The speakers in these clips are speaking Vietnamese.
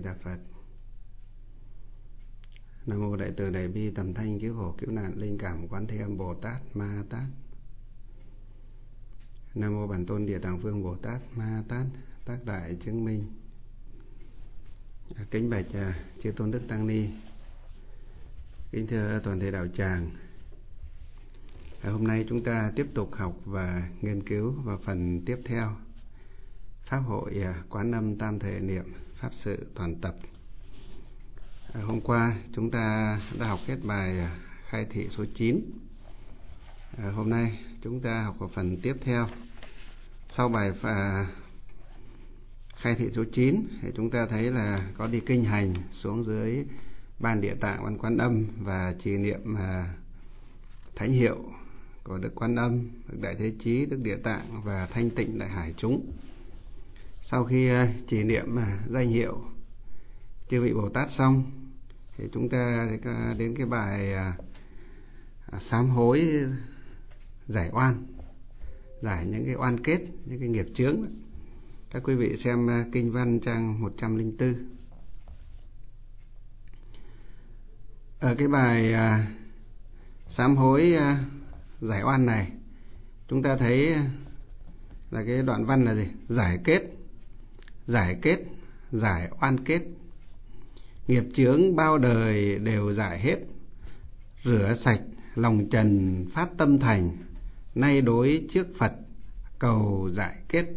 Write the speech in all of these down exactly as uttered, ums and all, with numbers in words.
Đà Phật. Nam mô Đại Từ Đại Bi Tầm Thanh Cứu Khổ Cứu Nạn Linh Cảm Quán Thế Âm Bồ Tát Ma Tát. Nam mô Bản Tôn Địa Tạng Vương Bồ Tát Ma Tát Tác Đại Chứng Minh. Kính bạch chư Tôn Đức Tăng Ni, kính thưa toàn thể đạo tràng. Hôm nay chúng ta tiếp tục học và nghiên cứu vào phần tiếp theo Pháp hội Quán Âm Tam Thể Niệm Pháp Sự Toàn Tập. Hôm qua chúng ta đã học hết bài khai thị số chín. Hôm nay chúng ta học vào phần tiếp theo. Sau bài khai thị số chín thì chúng ta thấy là có đi kinh hành xuống dưới Ban Địa Tạng Văn Quán Âm và trì niệm thánh hiệu của Đức Quán Âm, Đức Đại Thế Chí, Đức Địa Tạng và Thanh Tịnh Đại Hải chúng. Sau khi trì niệm danh hiệu chư vị Bồ Tát xong thì chúng ta đến cái bài sám hối giải oan, giải những cái oan kết, những cái nghiệp chướng. Các quý vị xem kinh văn trang một trăm lẻ bốn. Ở cái bài sám hối giải oan này, chúng ta thấy là cái đoạn văn là gì? Giải kết, giải kết, giải oan kết. Nghiệp chướng bao đời đều giải hết, rửa sạch lòng trần phát tâm thành, nay đối trước Phật cầu giải kết.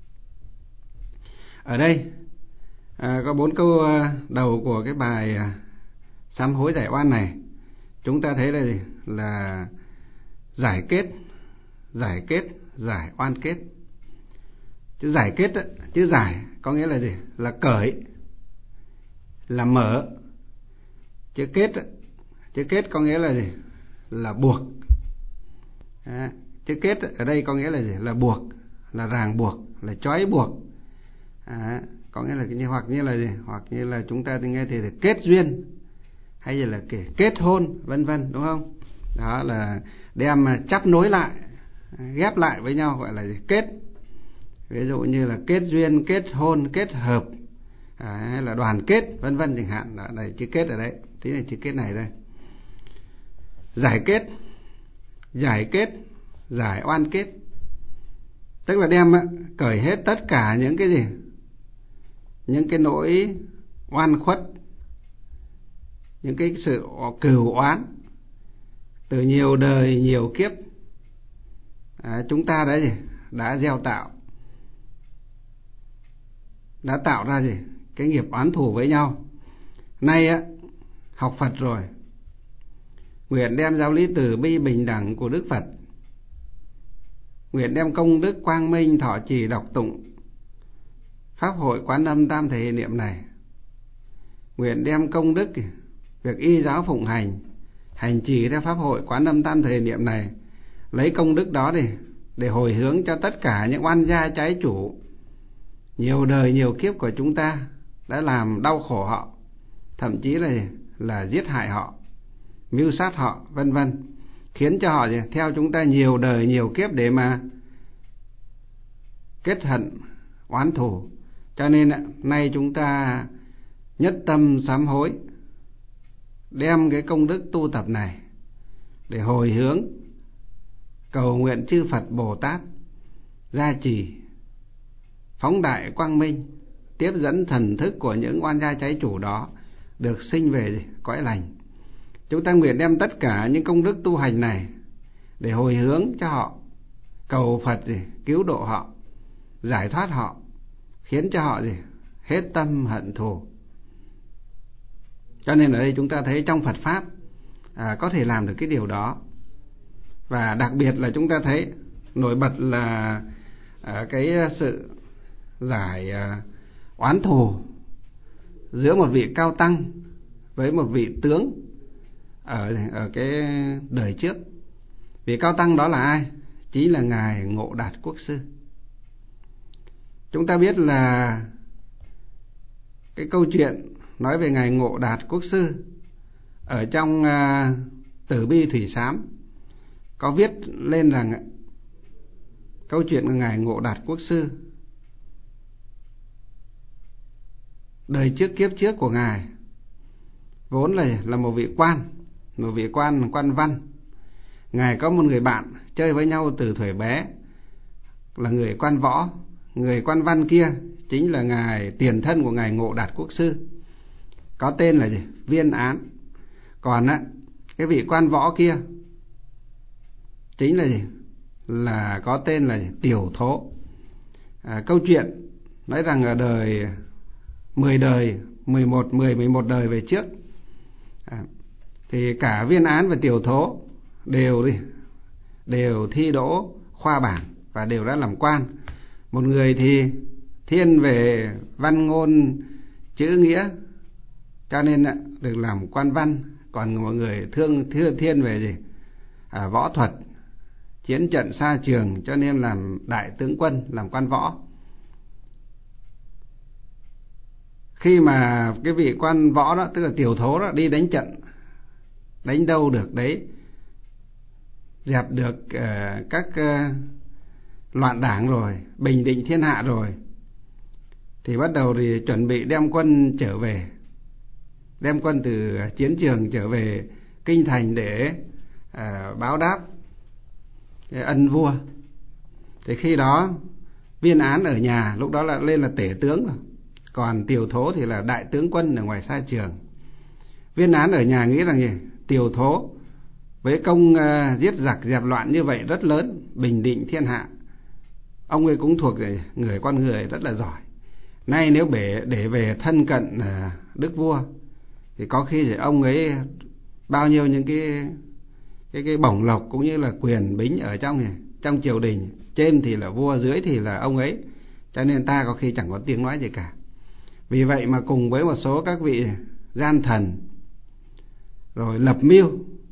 Ở đây à, có bốn câu đầu của cái bài sám hối giải oan này. Chúng ta thấy là gì? Là giải kết, giải kết, giải oan kết. Chữ giải kết, chữ giải có nghĩa là gì? Là cởi, là mở. Chữ kết, chữ kết có nghĩa là gì? Là buộc. À, chữ kết ở đây có nghĩa là gì? Là buộc, là ràng buộc, là trói buộc. À, có nghĩa là như hoặc như là gì? Hoặc như là chúng ta nghe thì là kết duyên, hay là kể kết hôn, vân vân, đúng không? Đó là đem chắp nối lại, ghép lại với nhau gọi là gì? Kết. Ví dụ như là kết duyên, kết hôn, kết hợp, à, hay là đoàn kết, vân vân chẳng hạn. Đó, đây chữ kết ở đấy, tí này chữ kết này đây. Giải kết, giải kết, giải oan kết, tức là đem cởi hết tất cả những cái gì? Những cái nỗi oan khuất, những cái sự cừu oán từ nhiều đời nhiều kiếp à, chúng ta đã gì? Đã gieo tạo, đã tạo ra gì? Cái nghiệp oán thù với nhau. Nay á, học Phật rồi, nguyện đem giáo lý từ bi bình đẳng của Đức Phật, nguyện đem công đức quang minh thọ trì đọc tụng Pháp hội Quán Âm Tam Thể Niệm này, nguyện đem công đức việc y giáo phụng hành, hành trì theo Pháp hội Quán Âm Tam Thể Niệm này, lấy công đức đó để, để hồi hướng cho tất cả những oan gia trái chủ nhiều đời nhiều kiếp của chúng ta đã làm đau khổ họ, thậm chí là là giết hại họ, mưu sát họ, vân vân, khiến cho họ theo chúng ta nhiều đời nhiều kiếp để mà kết hận oán thù. Cho nên nay chúng ta nhất tâm sám hối, đem cái công đức tu tập này để hồi hướng, cầu nguyện chư Phật Bồ Tát gia trì, phóng đại quang minh, tiếp dẫn thần thức của những oan gia trái chủ đó được sinh về cõi lành. Chúng ta nguyện đem tất cả những công đức tu hành này để hồi hướng cho họ, cầu Phật gì? Cứu độ họ, giải thoát họ, khiến cho họ gì? Hết tâm hận thù. Cho nên ở đây chúng ta thấy trong Phật Pháp à, có thể làm được cái điều đó. Và đặc biệt là chúng ta thấy nổi bật là à, cái sự giải à, oán thù giữa một vị cao tăng với một vị tướng ở, ở cái đời trước. Vị cao tăng đó là ai? Chính là Ngài Ngộ Đạt Quốc Sư. Chúng ta biết là cái câu chuyện nói về Ngài Ngộ Đạt Quốc Sư ở trong uh, Tử Bi Thủy Sám có viết lên rằng câu chuyện của Ngài Ngộ Đạt Quốc Sư đời trước kiếp trước của ngài vốn là là một vị quan, một vị quan quan văn. Ngài có một người bạn chơi với nhau từ thuở bé là người quan võ. Người quan văn kia chính là ngài tiền thân của ngài Ngộ Đạt Quốc sư, có tên là gì? Viên Án. Còn á, cái vị quan võ kia chính là gì? Là có tên là gì? Tiểu Thố. À, câu chuyện nói rằng ở đời mười đời, mười một, mười, mười một đời về trước, à, thì cả Viên Án và Tiểu Thố đều đi đều thi đỗ khoa bảng và đều đã làm quan. Một người thì thiên về văn ngôn chữ nghĩa cho nên được làm quan văn, còn một người thương thiên, thiên về gì à, võ thuật chiến trận xa trường cho nên làm đại tướng quân, làm quan võ. Khi mà cái vị quan võ đó, tức là Tiểu Thố đó, đi đánh trận, đánh đâu được đấy, dẹp được uh, các uh, loạn đảng rồi, bình định thiên hạ rồi, thì bắt đầu thì chuẩn bị đem quân trở về, đem quân từ chiến trường trở về kinh thành để uh, báo đáp cái ân vua. Thì khi đó Viên Án ở nhà, lúc đó là lên là tể tướng rồi, còn Tiểu Thố thì là đại tướng quân ở ngoài xa trường. Viên Án ở nhà nghĩ rằng gì? Tiểu Thố với công uh, giết giặc dẹp loạn như vậy rất lớn, bình định thiên hạ, ông ấy cũng thuộc người con người rất là giỏi. Nay nếu để, để về thân cận uh, đức vua thì có khi thì ông ấy bao nhiêu những cái cái cái bổng lộc cũng như là quyền bính ở trong này, trong triều đình, trên thì là vua, dưới thì là ông ấy, cho nên ta có khi chẳng có tiếng nói gì cả. Vì vậy mà cùng với một số các vị gian thần rồi lập mưu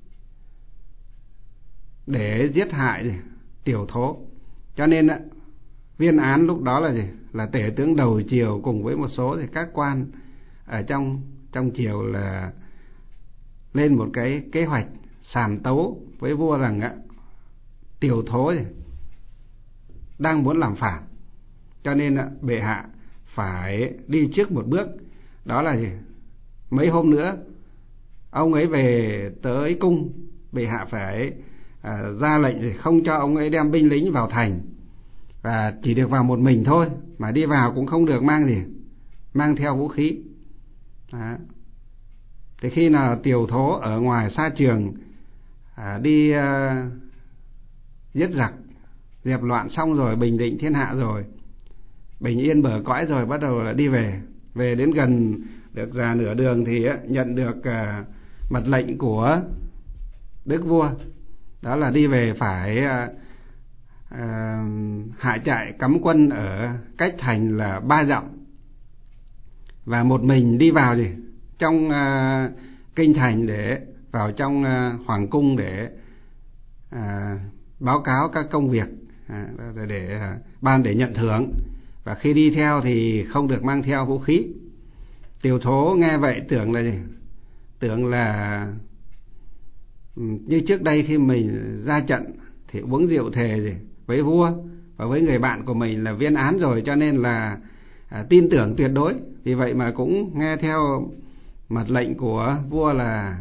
để giết hại Tiểu Thố. Cho nên Viên Án lúc đó là gì? Là tể tướng đầu triều cùng với một số thì các quan ở trong trong triều là lên một cái kế hoạch sàm tấu với vua rằng á, Tiểu Thố đang muốn làm phản, cho nên bệ hạ phải đi trước một bước. Đó là gì? Mấy hôm nữa ông ấy về tới cung, bệ hạ phải à, ra lệnh không cho ông ấy đem binh lính vào thành, và chỉ được vào một mình thôi, mà đi vào cũng không được mang gì, mang theo vũ khí. Đó. Thì khi nào Tiểu Thố ở ngoài xa trường à, đi à, giết giặc dẹp loạn xong rồi, bình định thiên hạ rồi, bình yên bờ cõi rồi, bắt đầu là đi về. Về đến gần được ra nửa đường thì á, nhận được à, mật lệnh của đức vua, đó là đi về phải à, à, hạ trại cắm quân ở cách thành là ba dặm, và một mình đi vào gì trong à, kinh thành, để vào trong à, hoàng cung để à, báo cáo các công việc à, để à, ban để nhận thưởng. Và khi đi theo thì không được mang theo vũ khí. Tiểu Thố nghe vậy tưởng là gì? Tưởng là như trước đây khi mình ra trận thì uống rượu thề gì với vua và với người bạn của mình là Viên Án rồi, cho nên là à, tin tưởng tuyệt đối. Vì vậy mà cũng nghe theo mật lệnh của vua là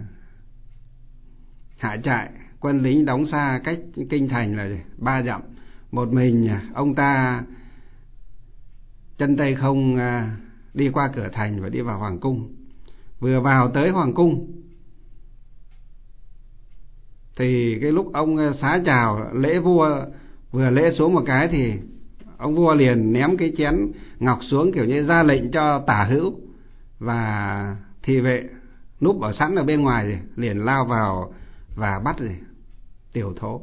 hạ trại quân lính đóng xa cách kinh thành là ba dặm. Một mình ông ta chân tay không à, đi qua cửa thành và đi vào hoàng cung. Vừa vào tới hoàng cung thì cái lúc ông xá chào lễ vua, vừa lễ xuống một cái thì ông vua liền ném cái chén ngọc xuống, kiểu như ra lệnh cho tả hữu và thị vệ núp ở sẵn ở bên ngoài rồi, liền lao vào và bắt rồi Tiểu Thố.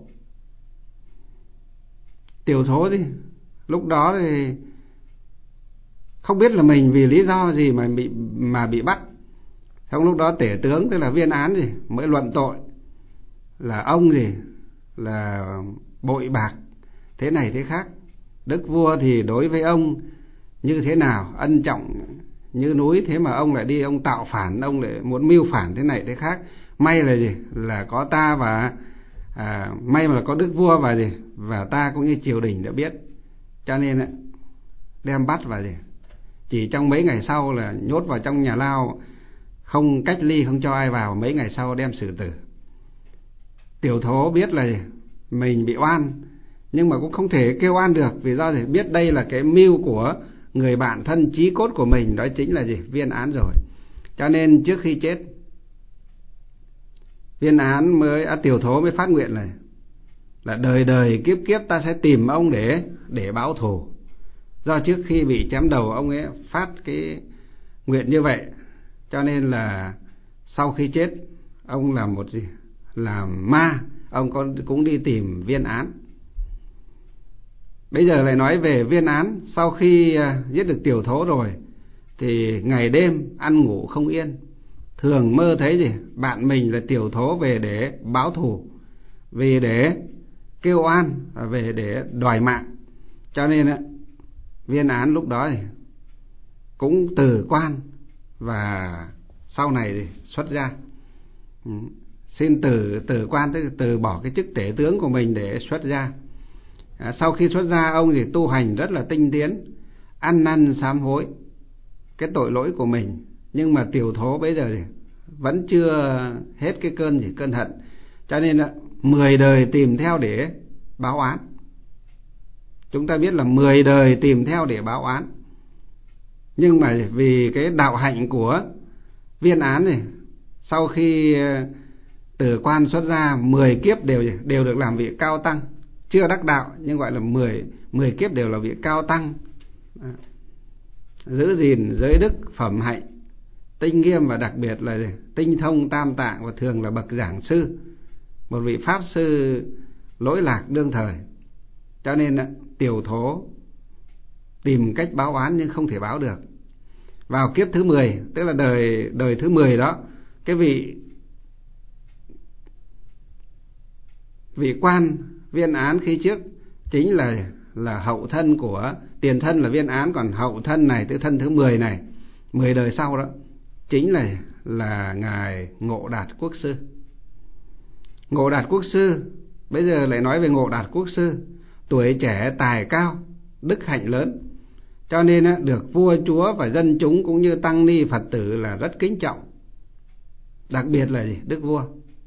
Tiểu Thố thì lúc đó thì không biết là mình vì lý do gì mà bị mà bị bắt. Trong lúc đó tể tướng tức là Viên Án gì mới luận tội là ông gì là bội bạc thế này thế khác, đức vua thì đối với ông như thế nào, ân trọng như núi, thế mà ông lại đi ông tạo phản, ông lại muốn mưu phản thế này thế khác. May là gì là có ta và à, may mà là có đức vua và gì và ta cũng như triều đình đã biết, cho nên đem bắt và gì chỉ trong mấy ngày sau là nhốt vào trong nhà lao, không cách ly, không cho ai vào, mấy ngày sau đem xử tử. Tiểu Thố biết là mình bị oan, nhưng mà cũng không thể kêu oan được, vì do gì? Biết đây là cái mưu của người bạn thân chí cốt của mình, đó chính là gì? Viên Án rồi. Cho nên trước khi chết, Viên Án mới à, Tiểu Thố mới phát nguyện là là đời đời kiếp kiếp ta sẽ tìm ông để để báo thù. Do trước khi bị chém đầu ông ấy phát cái nguyện như vậy, cho nên là sau khi chết ông làm một gì? Làm ma, ông con cũng đi tìm Viên Án. Bây giờ lại nói về Viên Án. Sau khi giết được Tiểu Thố rồi thì ngày đêm ăn ngủ không yên, thường mơ thấy gì? Bạn mình là Tiểu Thố về để báo thù, về để kêu oan, về để đòi mạng. Cho nên Viên Án lúc đó thì cũng từ quan, và sau này thì xuất gia. Xin từ từ quan, tức từ bỏ cái chức tể tướng của mình để xuất gia. À, sau khi xuất gia, ông thì tu hành rất là tinh tiến, ăn năn sám hối cái tội lỗi của mình. Nhưng mà Tiểu Thố bây giờ thì vẫn chưa hết cái cơn gì cơn hận, cho nên là mười đời tìm theo để báo oán. Chúng ta biết là mười đời tìm theo để báo oán, nhưng mà vì cái đạo hạnh của Viên Án này, sau khi từ quan xuất gia, mười kiếp đều đều được làm vị cao tăng, chưa đắc đạo nhưng gọi là mười mười kiếp đều là vị cao tăng, giữ gìn giới đức phẩm hạnh, tinh nghiêm, và đặc biệt là tinh thông tam tạng, và thường là bậc giảng sư, một vị pháp sư lỗi lạc đương thời. Cho nên Tiểu Thố tìm cách báo oán nhưng không thể báo được. Vào kiếp thứ mười, tức là đời đời thứ mười đó, cái vị vị quan Viên Án khi trước chính là là hậu thân của tiền thân là Viên Án, còn hậu thân này, tức thân thứ mười này, mười đời sau đó chính là là ngài Ngộ Đạt Quốc sư. Ngộ Đạt Quốc sư, bây giờ lại nói về Ngộ Đạt Quốc sư, tuổi trẻ tài cao, đức hạnh lớn, cho nên được vua chúa và dân chúng cũng như tăng ni Phật tử là rất kính trọng. Đặc biệt là gì? Đức vua.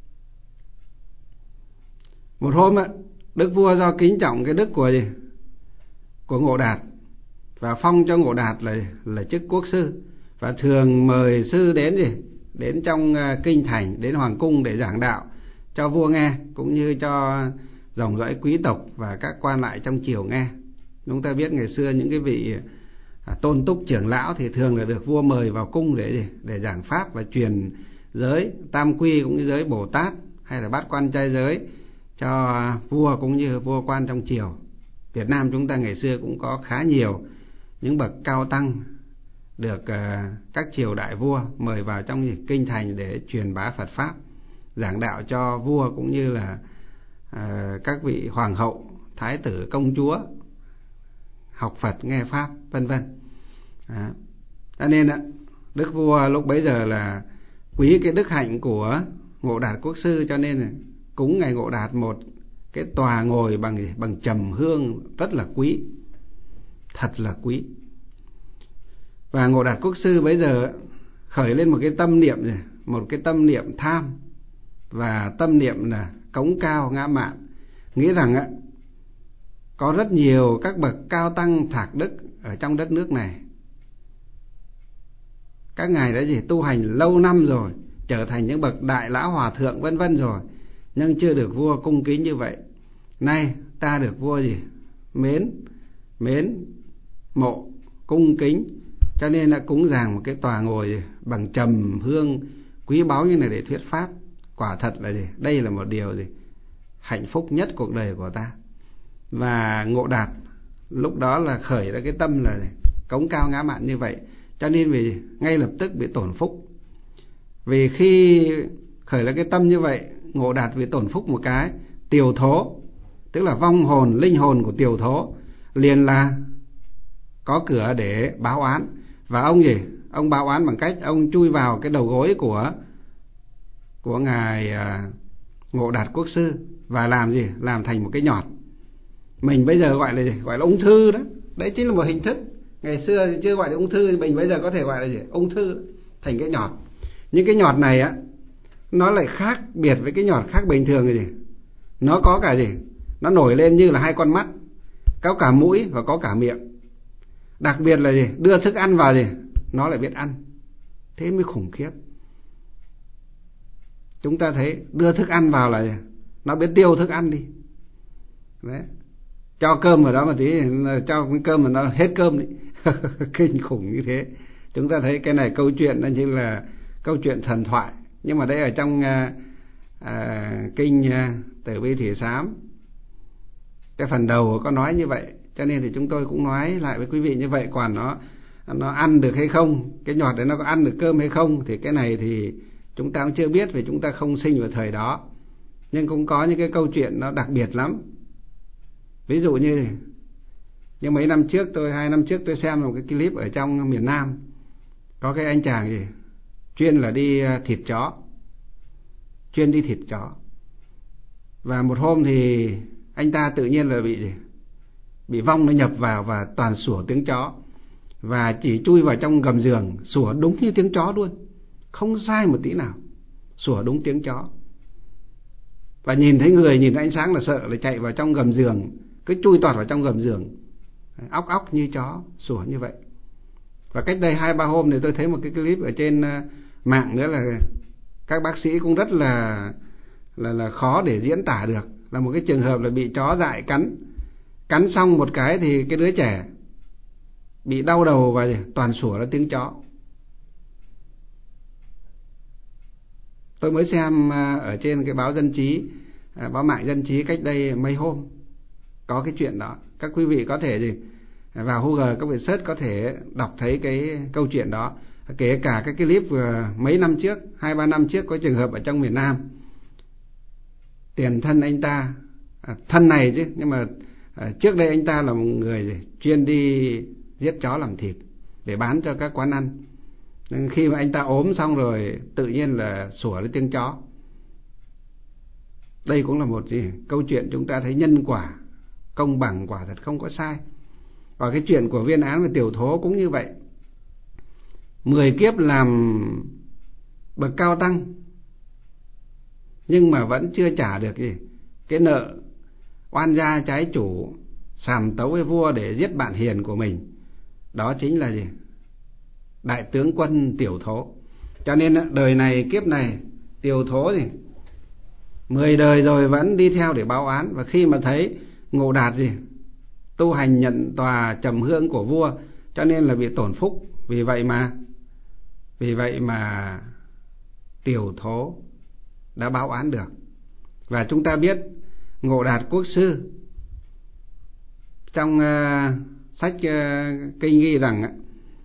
Một hôm Đức vua do kính trọng cái đức của gì? Của Ngộ Đạt, và phong cho Ngộ Đạt là là chức quốc sư, và thường mời sư đến gì? Đến trong kinh thành, đến hoàng cung để giảng đạo cho vua nghe, cũng như cho dòng dõi quý tộc và các quan lại trong triều nghe. Chúng ta biết ngày xưa những cái vị tôn túc trưởng lão thì thường là được vua mời vào cung để để giảng pháp và truyền giới tam quy cũng như giới Bồ Tát hay là bát quan trai giới cho vua cũng như vua quan trong triều. Việt Nam chúng ta ngày xưa cũng có khá nhiều những bậc cao tăng được uh, các triều đại vua mời vào trong kinh thành để truyền bá Phật pháp, giảng đạo cho vua cũng như là uh, các vị hoàng hậu, thái tử, công chúa học Phật, nghe pháp, vân vân. À, cho nên uh, đức vua lúc bấy giờ là quý cái đức hạnh của Ngộ Đạt Quốc sư, cho nên là cúng ngài Ngộ Đạt một cái tòa ngồi bằng bằng trầm hương rất là quý, thật là quý. Và Ngộ Đạt Quốc sư bây giờ khởi lên một cái tâm niệm này, một cái tâm niệm tham và tâm niệm là cống cao ngã mạn, nghĩ rằng á có rất nhiều các bậc cao tăng thạc đức ở trong đất nước này, các ngài đã gì tu hành lâu năm rồi, trở thành những bậc đại lão hòa thượng vân vân rồi, nhưng chưa được vua cung kính như vậy. Nay ta được vua gì mến mến mộ cung kính, cho nên đã cúng dường một cái tòa ngồi bằng trầm hương quý báu như này để thuyết pháp. Quả thật là gì? Đây là một điều gì hạnh phúc nhất cuộc đời của ta. Và Ngộ Đạt lúc đó là khởi ra cái tâm là gì? Cống cao ngã mạn như vậy, cho nên vì ngay lập tức bị tổn phúc. Vì khi khởi ra cái tâm như vậy, Ngộ Đạt bị tổn phúc một cái, Tiểu Thố, tức là vong hồn, linh hồn của Tiểu Thố liền là có cửa để báo oán. Và ông gì? Ông báo oán bằng cách ông chui vào cái đầu gối của của ngài à, Ngộ Đạt Quốc sư và làm gì? Làm thành một cái nhọt. Mình bây giờ gọi là gì? Gọi là ung thư đó. Đấy chính là một hình thức Ngày xưa thì chưa gọi là ung thư, mình bây giờ có thể gọi là gì? Ung thư thành cái nhọt. Những cái nhọt này á, nó lại khác biệt với cái nhọt khác bình thường gì? Nó có cả gì? Nó nổi lên như là hai con mắt, có cả mũi và có cả miệng. Đặc biệt là gì? Đưa thức ăn vào gì? Nó lại biết ăn. Thế mới khủng khiếp. Chúng ta thấy đưa thức ăn vào là gì? Nó biết tiêu thức ăn đi. Đấy. Cho cơm vào đó một tí, cho cái cơm mà nó hết cơm đi. Kinh khủng như thế. Chúng ta thấy cái này câu chuyện nó như là câu chuyện thần thoại. Nhưng mà đây ở trong à, à, kinh à, Tử Vi Thủy Sám, cái phần đầu có nói như vậy. Cho nên thì chúng tôi cũng nói lại với quý vị như vậy. Còn nó nó ăn được hay không, cái nhọt đấy nó có ăn được cơm hay không, thì cái này thì chúng ta cũng chưa biết, vì chúng ta không sinh vào thời đó. Nhưng cũng có những cái câu chuyện nó đặc biệt lắm. Ví dụ như như mấy năm trước tôi hai năm trước tôi xem một cái clip ở trong miền Nam, có cái anh chàng gì chuyên là đi thịt chó, chuyên đi thịt chó. Và một hôm thì anh ta tự nhiên là bị gì? Bị vong nó nhập vào và toàn sủa tiếng chó, và chỉ chui vào trong gầm giường sủa đúng như tiếng chó luôn, không sai một tí nào, sủa đúng tiếng chó. Và nhìn thấy người, nhìn thấy ánh sáng là sợ, là chạy vào trong gầm giường, cứ chui toạt vào trong gầm giường, óc óc như chó, sủa như vậy. Và cách đây hai ba hôm thì tôi thấy một cái clip ở trên mạng nữa, là các bác sĩ cũng rất là là là khó để diễn tả được, là một cái trường hợp là bị chó dại cắn, cắn xong một cái thì cái đứa trẻ bị đau đầu và toàn sủa là tiếng chó. Tôi mới xem ở trên cái báo Dân Trí, báo mạng Dân Trí cách đây mấy hôm có cái chuyện đó. Các quý vị có thể gì vào Google, các vị search có thể đọc thấy cái câu chuyện đó. Kể cả cái clip vừa mấy năm trước, hai ba năm trước, có trường hợp ở trong miền Nam, tiền thân anh ta, à, thân này chứ, nhưng mà à, trước đây anh ta là một người gì, chuyên đi giết chó làm thịt để bán cho các quán ăn. Nên khi mà anh ta ốm xong rồi tự nhiên là sủa lên tiếng chó. Đây cũng là một gì, câu chuyện chúng ta thấy nhân quả, công bằng quả thật không có sai. Và cái chuyện của Viên Án và Tiểu Thố cũng như vậy. Mười kiếp làm bậc cao tăng, nhưng mà vẫn chưa trả được gì cái nợ oan gia trái chủ, sàm tấu với vua để giết bạn hiền của mình. Đó chính là gì? Đại tướng quân Tiểu Thố. Cho nên đời này kiếp này Tiểu Thố thì mười đời rồi vẫn đi theo để báo án. Và khi mà thấy Ngộ Đạt gì tu hành nhận tòa trầm hương của vua, cho nên là bị tổn phúc. Vì vậy mà Vì vậy mà Tiểu Thố đã báo án được. Và chúng ta biết Ngộ Đạt Quốc sư trong uh, sách uh, kinh ghi rằng uh,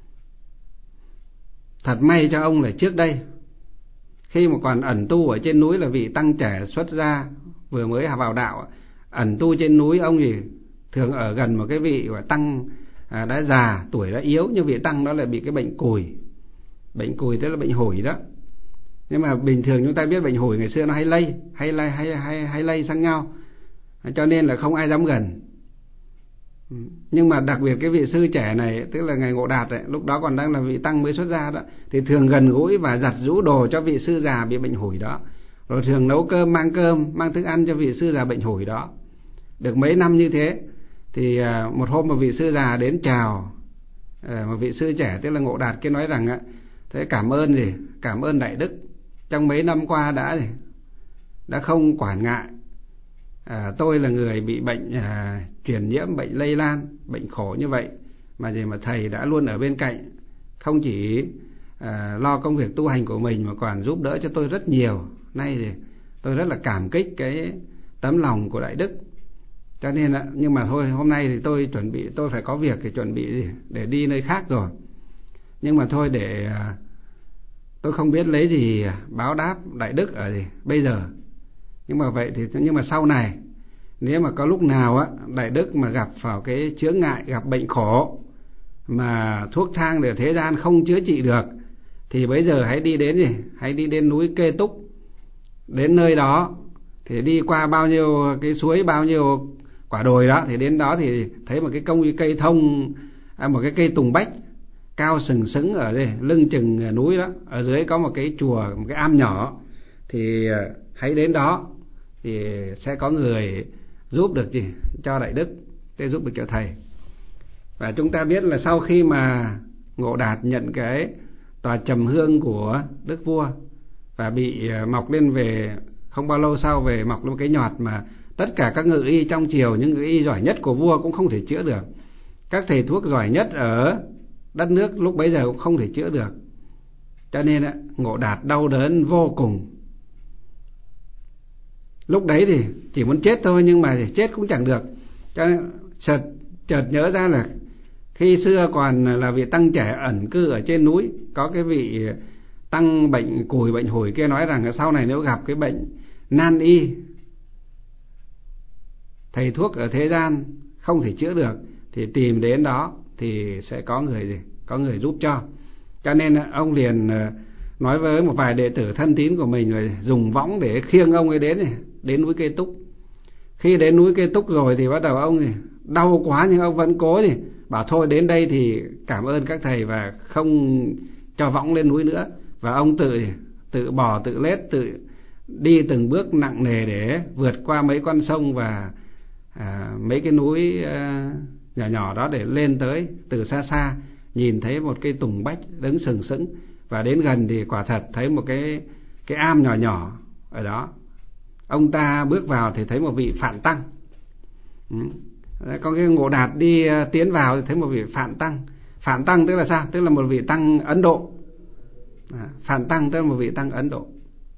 thật may cho ông là trước đây, khi mà còn ẩn tu ở trên núi, là vị tăng trẻ xuất gia vừa mới vào đạo, ẩn tu trên núi, ông gì thường ở gần một cái vị và tăng à, đã già, tuổi đã yếu, nhưng vị tăng đó lại bị cái bệnh cùi. Bệnh cùi tức là bệnh hủi đó. Nhưng mà bình thường chúng ta biết bệnh hủi ngày xưa nó hay lây, hay lây hay hay hay lây sang nhau, cho nên là không ai dám gần. Nhưng mà đặc biệt cái vị sư trẻ này, tức là ngài Ngộ Đạt ấy, lúc đó còn đang là vị tăng mới xuất gia đó, thì thường gần gũi và giặt giũ đồ cho vị sư già bị bệnh hủi đó, rồi thường nấu cơm, mang cơm, mang thức ăn cho vị sư già bệnh hủi đó. Được mấy năm như thế thì một hôm một vị sư già đến chào một vị sư trẻ tức là Ngộ Đạt kia, nói rằng thế cảm ơn gì, cảm ơn đại đức trong mấy năm qua đã gì, đã không quản ngại. À, tôi là người bị bệnh à, truyền nhiễm, bệnh lây lan, bệnh khổ như vậy, mà gì mà thầy đã luôn ở bên cạnh, không chỉ à, lo công việc tu hành của mình mà còn giúp đỡ cho tôi rất nhiều. Nay thì tôi rất là cảm kích cái tấm lòng của đại đức. Cho nên nhưng mà thôi, hôm nay thì tôi chuẩn bị, tôi phải có việc thì chuẩn bị gì để đi nơi khác rồi. Nhưng mà thôi, để tôi không biết lấy gì báo đáp đại đức ở gì bây giờ. Nhưng mà vậy thì nhưng mà sau này, nếu mà có lúc nào á đại đức mà gặp vào cái chướng ngại, gặp bệnh khổ mà thuốc thang để thế gian không chữa trị được, thì bây giờ hãy đi đến gì, hãy đi đến núi Kê Túc. Đến nơi đó thì đi qua bao nhiêu cái suối, bao nhiêu quả đồi đó, thì đến đó thì thấy một cái công cây thông à, một cái cây tùng bách cao sừng sững ở đây lưng chừng núi đó, ở dưới có một cái chùa, một cái am nhỏ, thì hãy đến đó thì sẽ có người giúp được gì cho đại đức, sẽ giúp được cho thầy. Và chúng ta biết là sau khi mà Ngộ Đạt nhận cái tòa trầm hương của đức vua và bị mọc lên, về không bao lâu sau về mọc lên một cái nhọt mà tất cả các ngự y trong triều, những ngự y giỏi nhất của vua cũng không thể chữa được, các thầy thuốc giỏi nhất ở đất nước lúc bấy giờ cũng không thể chữa được. Cho nên Ngộ Đạt đau đớn vô cùng. Lúc đấy thì chỉ muốn chết thôi, nhưng mà chết cũng chẳng được. Cho nên chợt, chợt nhớ ra là khi xưa còn là vị tăng trẻ ẩn cư ở trên núi, có cái vị tăng bệnh cùi bệnh hủi kia nói rằng sau này nếu gặp cái bệnh nan y, thầy thuốc ở thế gian không thể chữa được, thì tìm đến đó thì sẽ có người gì có người giúp cho. Cho nên ông liền nói với một vài đệ tử thân tín của mình rồi dùng võng để khiêng ông ấy đến đến núi Kê Túc. Khi đến núi Kê Túc rồi thì bắt đầu ông thì đau quá, nhưng ông vẫn cố thì bảo thôi đến đây thì cảm ơn các thầy và không cho võng lên núi nữa. Và ông tự tự bò tự lết, tự đi từng bước nặng nề để vượt qua mấy con sông và à, mấy cái núi à, nhỏ nhỏ đó để lên tới. Từ xa xa nhìn thấy một cây tùng bách đứng sừng sững, và đến gần thì quả thật thấy một cái cái am nhỏ nhỏ ở đó. Ông ta bước vào thì thấy một vị Phạn Tăng. Ừ. Có cái Ngộ Đạt đi tiến vào thì thấy một vị Phạn Tăng. Phạn Tăng tức là sao? Tức là một vị tăng Ấn Độ. À, Phạn Tăng tức là một vị tăng Ấn Độ.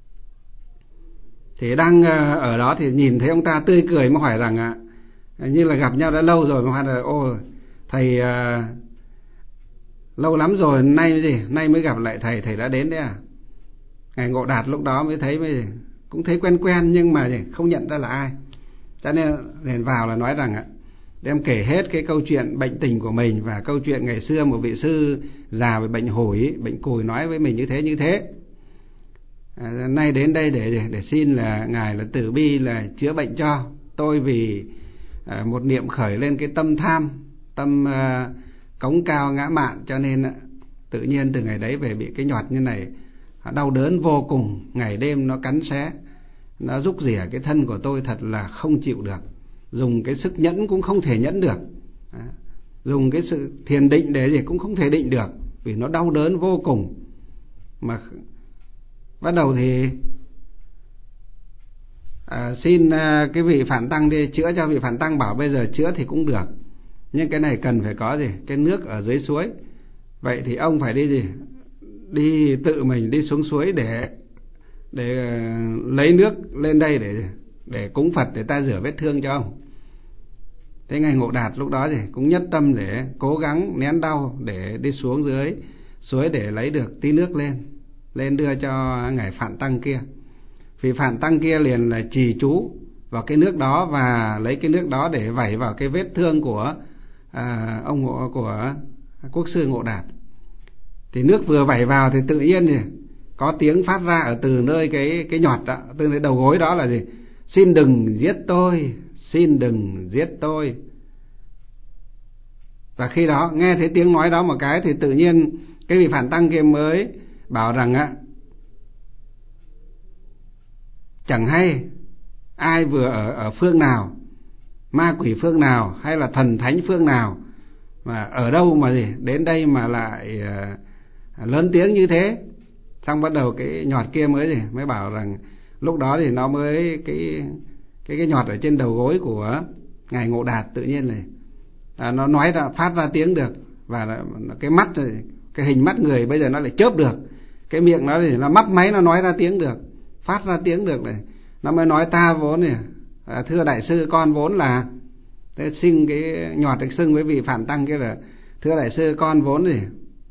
Thì đang ở đó thì nhìn thấy ông ta tươi cười, mới hỏi rằng à, như là gặp nhau đã lâu rồi, mà hỏi là ô thầy à, lâu lắm rồi, nay mới gì nay mới gặp lại thầy, thầy đã đến đấy à? Ngài Ngộ Đạt lúc đó mới thấy, mới cũng thấy quen quen nhưng mà không nhận ra là ai. Cho nên liền vào là nói rằng đem kể hết cái câu chuyện bệnh tình của mình, và câu chuyện ngày xưa một vị sư già về bệnh hủi, bệnh cùi nói với mình như thế như thế. À, nay đến đây để để xin là ngài là từ bi là chữa bệnh cho tôi, vì à, một niệm khởi lên cái tâm tham, tâm à, cống cao ngã mạn, cho nên à, tự nhiên từ ngày đấy về bị cái nhọt như này, đau đớn vô cùng, ngày đêm nó cắn xé, nó rúc rỉa cái thân của tôi thật là không chịu được, dùng cái sức nhẫn cũng không thể nhẫn được, à, dùng cái sự thiền định để gì cũng không thể định được, vì nó đau đớn vô cùng. Mà bắt đầu thì à, xin à, cái vị Phạn Tăng đi chữa cho. Vị Phạn Tăng bảo bây giờ chữa thì cũng được, nhưng cái này cần phải có gì cái nước ở dưới suối. Vậy thì ông phải đi gì đi tự mình đi xuống suối để để lấy nước lên đây để để cúng Phật, để ta rửa vết thương cho ông. Thế ngài Ngộ Đạt lúc đó thì cũng nhất tâm để cố gắng nén đau để đi xuống dưới suối để lấy được tí nước lên lên đưa cho ngài Phạn Tăng kia. Vị Phạn Tăng kia liền là trì chú vào cái nước đó và lấy cái nước đó để vẩy vào cái vết thương của à, ông Ngộ, của quốc sư Ngộ Đạt. Thì nước vừa vẩy vào thì tự nhiên thì có tiếng phát ra ở từ nơi cái cái nhọt đó, từ nơi đầu gối đó là gì? Xin đừng giết tôi, xin đừng giết tôi. Và khi đó nghe thấy tiếng nói đó một cái thì tự nhiên cái vị Phạn Tăng kia mới bảo rằng á, chẳng hay ai vừa ở ở phương nào, ma quỷ phương nào hay là thần thánh phương nào, mà ở đâu mà gì đến đây mà lại uh, lớn tiếng như thế. Xong bắt đầu cái nhọt kia mới gì mới bảo rằng lúc đó thì nó mới cái cái cái nhọt ở trên đầu gối của ngài Ngộ Đạt tự nhiên này à, nó nói ra, phát ra tiếng được, và cái mắt cái hình mắt người bây giờ nó lại chớp được, cái miệng nó thì nó mấp máy, nó nói ra tiếng được, phát ra tiếng được này. Nó mới nói ta vốn này à, thưa đại sư con vốn là thế, xin cái nhọt được xưng với vị Phạn Tăng kia là thưa đại sư con vốn gì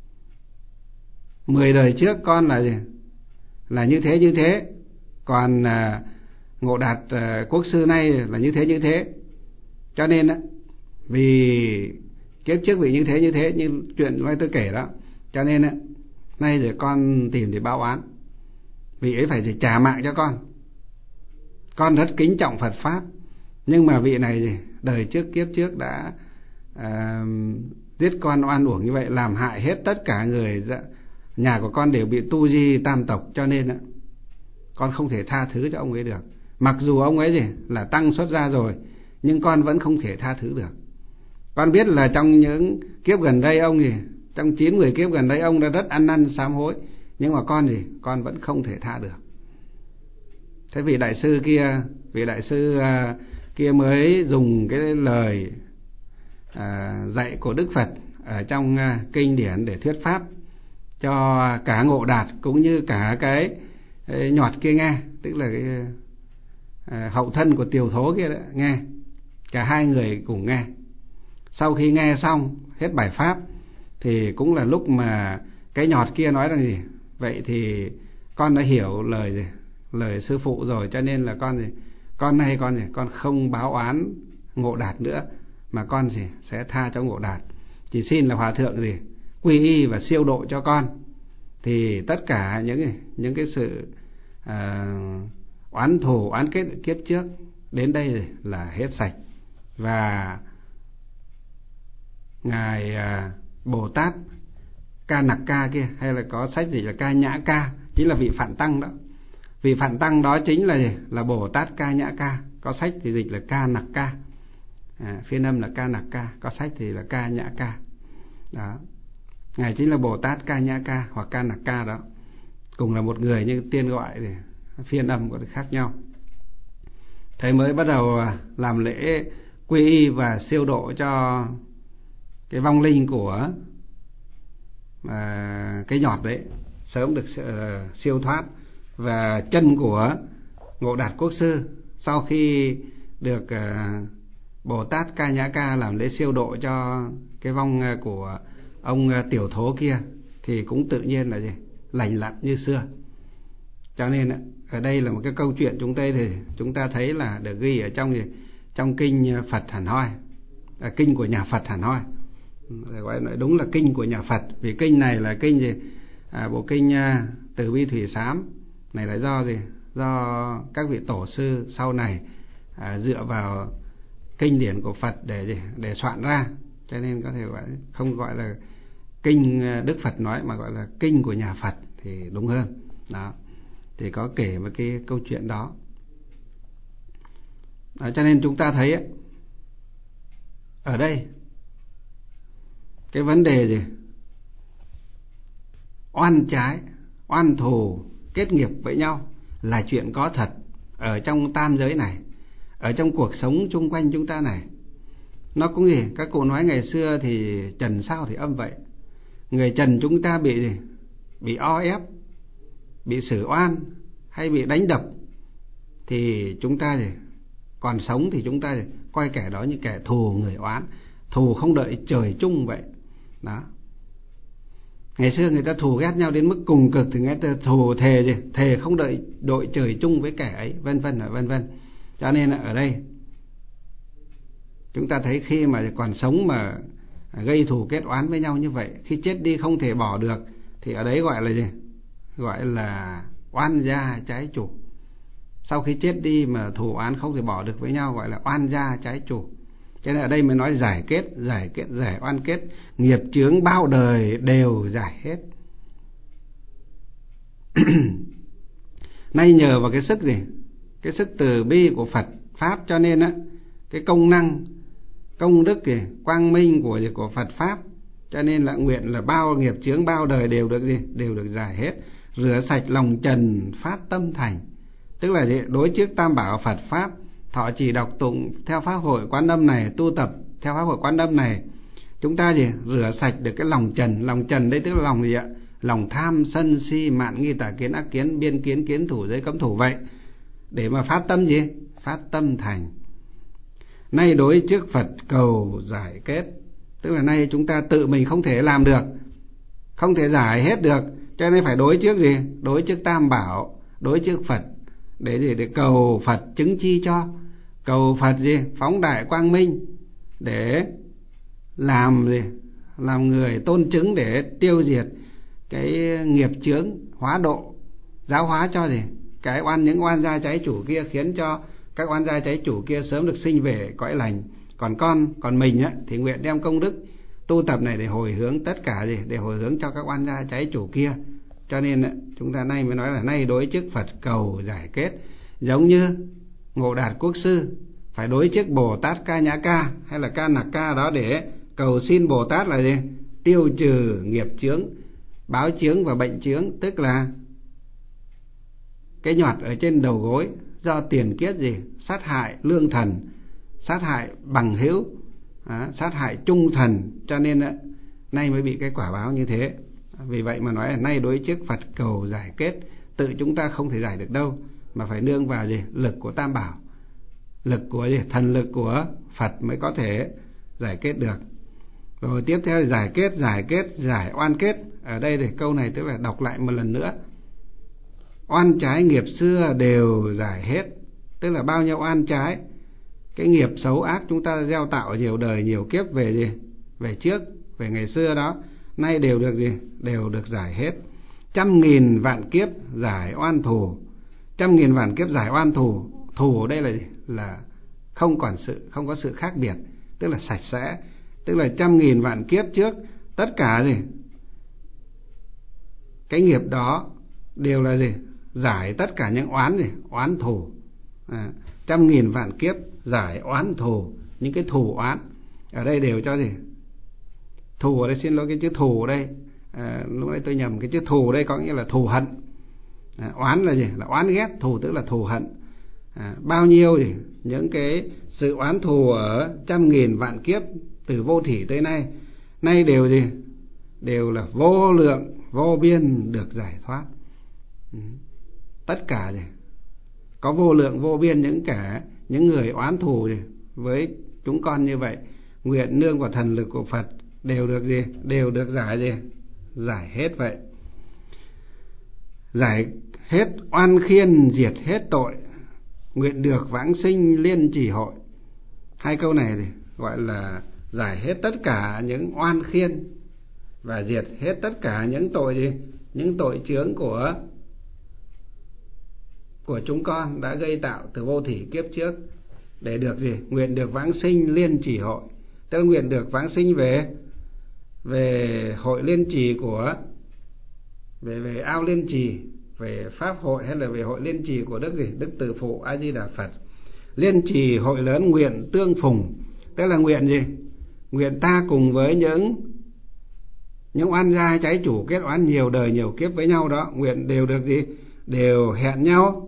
mười đời trước con là gì là như thế như thế, còn à, Ngộ Đạt à, quốc sư nay là như thế như thế. Cho nên á, vì kiếp trước vị như thế như thế như chuyện hôm nay tôi kể đó, cho nên á, nay rồi con tìm để báo oán, vị ấy phải thì trả mạng cho con. Con rất kính trọng Phật pháp, nhưng mà vị này đời trước kiếp trước đã à, giết con oan uổng như vậy, làm hại hết tất cả người nhà của con đều bị tu di tam tộc, cho nên con không thể tha thứ cho ông ấy được. Mặc dù ông ấy gì là tăng xuất gia rồi, nhưng con vẫn không thể tha thứ được. Con biết là trong những kiếp gần đây ông gì, trong chín mười kiếp gần đây ông đã rất ăn năn sám hối, nhưng mà con gì, con vẫn không thể tha được. Thế vị đại sư kia, vị đại sư uh, kia mới dùng cái lời uh, dạy của Đức Phật ở trong uh, kinh điển để thuyết pháp cho cả Ngộ Đạt cũng như cả cái, cái nhọt kia nghe, tức là cái uh, hậu thân của Tiều Thố kia đó, nghe. Cả hai người cùng nghe. Sau khi nghe xong hết bài pháp thì cũng là lúc mà cái nhọt kia nói rằng gì, vậy thì con đã hiểu lời gì, lời sư phụ rồi, cho nên là con gì, con nay con gì, con không báo oán Ngộ Đạt nữa, mà con gì sẽ tha cho Ngộ Đạt. Chỉ xin là hòa thượng gì quy y và siêu độ cho con, thì tất cả những những cái sự uh, oán thù oán kết kiếp trước đến đây là hết sạch. Và ngài uh, Bồ Tát Ca Nặc Ca kia, hay là có sách gì là Ca Nhã Ca, chính là vị Phạn Tăng đó. Vị Phạn Tăng đó chính là gì? Là Bồ Tát Ca Nhã Ca. Có sách thì dịch là Ca Nặc Ca, à, phiên âm là Ca Nặc Ca, có sách thì là Ca Nhã Ca đó. Ngài chính là Bồ Tát Ca Nhã Ca hoặc Ca Nặc Ca đó, cùng là một người nhưng tiên gọi thì phiên âm có khác nhau. Thầy mới bắt đầu làm lễ quy y và siêu độ cho cái vong linh của à, cái nhọt đấy sớm được uh, siêu thoát. Và chân của Ngộ Đạt Quốc sư sau khi được uh, Bồ Tát Ca Nhã Ca làm lễ siêu độ cho cái vong uh, của ông uh, Tiểu Thố kia thì cũng tự nhiên là gì? Lành lặn như xưa. Cho nên uh, ở đây là một cái câu chuyện chúng ta thì chúng ta thấy là được ghi ở trong gì? Trong kinh Phật Hàn Hoi, à, kinh của nhà Phật Hàn Hoi, gọi là đúng là kinh của nhà Phật, vì kinh này là kinh gì? À, bộ kinh uh, Từ Bi Thủy Sám này là do gì? Do các vị tổ sư sau này à, dựa vào kinh điển của Phật để gì? Để soạn ra, cho nên có thể gọi không gọi là kinh Đức Phật nói mà gọi là kinh của nhà Phật thì đúng hơn. Đó. Thì có kể một cái câu chuyện đó. Đó, cho nên chúng ta thấy ấy, ở đây cái vấn đề gì? Oan trái, oan thù, kết nghiệp với nhau là chuyện có thật ở trong tam giới này, ở trong cuộc sống chung quanh chúng ta này. Nó cũng gì? Các cụ nói ngày xưa thì trần sao thì âm vậy. Người trần chúng ta bị gì? Bị o ép, bị xử oan hay bị đánh đập thì chúng ta gì? Còn sống thì chúng ta gì? Coi kẻ đó như kẻ thù người oán, thù không đợi trời chung vậy. Đó. Ngày xưa người ta thù ghét nhau đến mức cùng cực thì người ta thù thề gì? Thề không đợi đội trời chung với kẻ ấy, vân vân vân vân. Cho nên là ở đây chúng ta thấy khi mà còn sống mà gây thù kết oán với nhau như vậy, khi chết đi không thể bỏ được thì ở đấy gọi là gì? Gọi là oan gia trái chủ. Sau khi chết đi mà thù oán không thể bỏ được với nhau gọi là oan gia trái chủ. Cho nên ở đây mới nói giải kết, giải kết, giải oan kết, nghiệp chướng bao đời đều giải hết. Nay nhờ vào cái sức gì? Cái sức từ bi của Phật Pháp, cho nên á, cái công năng, công đức gì? Quang minh của gì? Của Phật Pháp, cho nên là nguyện là bao nghiệp chướng bao đời đều được gì? Đều được giải hết, rửa sạch lòng trần phát tâm thành. Tức là gì? Đối trước tam bảo Phật Pháp, thọ trì đọc tụng theo pháp hội Quán Âm này, tu tập theo pháp hội Quán Âm này, chúng ta gì? Rửa sạch được cái lòng trần. Lòng trần đây tức là lòng gì ạ? Lòng tham sân si mạn nghi tà kiến ác kiến biên kiến kiến thủ giới cấm thủ vậy, để mà phát tâm gì? Phát tâm thành. Nay đối trước Phật cầu giải kết, tức là nay chúng ta tự mình không thể làm được, không thể giải hết được, cho nên phải đối trước gì? Đối trước tam bảo, đối trước Phật, để gì? Để cầu Phật chứng chi cho, cầu Phật gì? Phóng đại quang minh, để làm gì? Làm người tôn chứng để tiêu diệt cái nghiệp chướng, hóa độ, giáo hóa cho gì? Cái oan, những oan gia trái chủ kia, khiến cho các oan gia trái chủ kia sớm được sinh về cõi lành. Còn con, còn mình á, thì nguyện đem công đức tu tập này để hồi hướng tất cả gì, để hồi hướng cho các oan gia trái chủ kia. Cho nên chúng ta nay mới nói là nay đối trước Phật cầu giải kết. Giống như Ngộ Đạt Quốc Sư phải đối trước Bồ Tát Ca Nhã Ca hay là Ca Nặc Ca đó để cầu xin Bồ Tát là gì? Tiêu trừ nghiệp chướng, báo chướng và bệnh chướng, tức là cái nhọt ở trên đầu gối do tiền kiết gì? Sát hại lương thần, sát hại bằng hữu, à, sát hại trung thần, cho nên nay mới bị cái quả báo như thế. Vì vậy mà nói là nay đối trước Phật cầu giải kết. Tự chúng ta không thể giải được đâu, mà phải nương vào gì? Lực của Tam Bảo, lực của gì? Thần lực của Phật mới có thể giải kết được. Rồi tiếp theo là giải kết, giải kết, giải oan kết. Ở đây thì câu này tức là đọc lại một lần nữa. Oan trái nghiệp xưa đều giải hết, tức là bao nhiêu oan trái, cái nghiệp xấu ác chúng ta gieo tạo nhiều đời nhiều kiếp về gì? Về trước, về ngày xưa đó, nay đều được gì? Đều được giải hết. Trăm nghìn vạn kiếp giải oan thù. Trăm nghìn vạn kiếp giải oan thù. Thù ở đây là gì? Là không còn sự, không có sự khác biệt, tức là sạch sẽ. Tức là trăm nghìn vạn kiếp trước, tất cả gì? Cái nghiệp đó đều là gì? Giải tất cả những oán gì? Oán thù. À, trăm nghìn vạn kiếp giải oán thù, những cái thù oán ở đây đều cho gì? Thù ở đây, xin lỗi, cái chữ thù ở đây à, lúc nãy tôi nhầm, cái chữ thù ở đây có nghĩa là thù hận. À, oán là gì? Là oán ghét, thù tức là thù hận. À, bao nhiêu gì? Những cái sự oán thù ở trăm nghìn vạn kiếp từ vô thỉ tới nay, nay đều gì? Đều là vô lượng vô biên được giải thoát. Ừ. Tất cả gì? Có vô lượng vô biên những cả những người oán thù gì? Với chúng con như vậy, nguyện nương vào thần lực của Phật đều được gì? Đều được giải gì? Giải hết vậy. Giải hết oan khiên, diệt hết tội, nguyện được vãng sinh liên trì hội. Hai câu này thì gọi là giải hết tất cả những oan khiên và diệt hết tất cả những tội gì? Những tội chướng của của chúng con đã gây tạo từ vô thỉ kiếp trước, để được gì? Nguyện được vãng sinh liên trì hội. Tức là nguyện được vãng sinh về về hội liên trì của về về ao liên trì, về pháp hội hay là về hội liên trì của Đức gì? Đức Từ Phụ A Di Đà Phật. Liên trì hội lớn nguyện tương phùng, tức là nguyện gì? Nguyện ta cùng với những những oan gia trái chủ kết oán nhiều đời nhiều kiếp với nhau đó, nguyện đều được gì? Đều hẹn nhau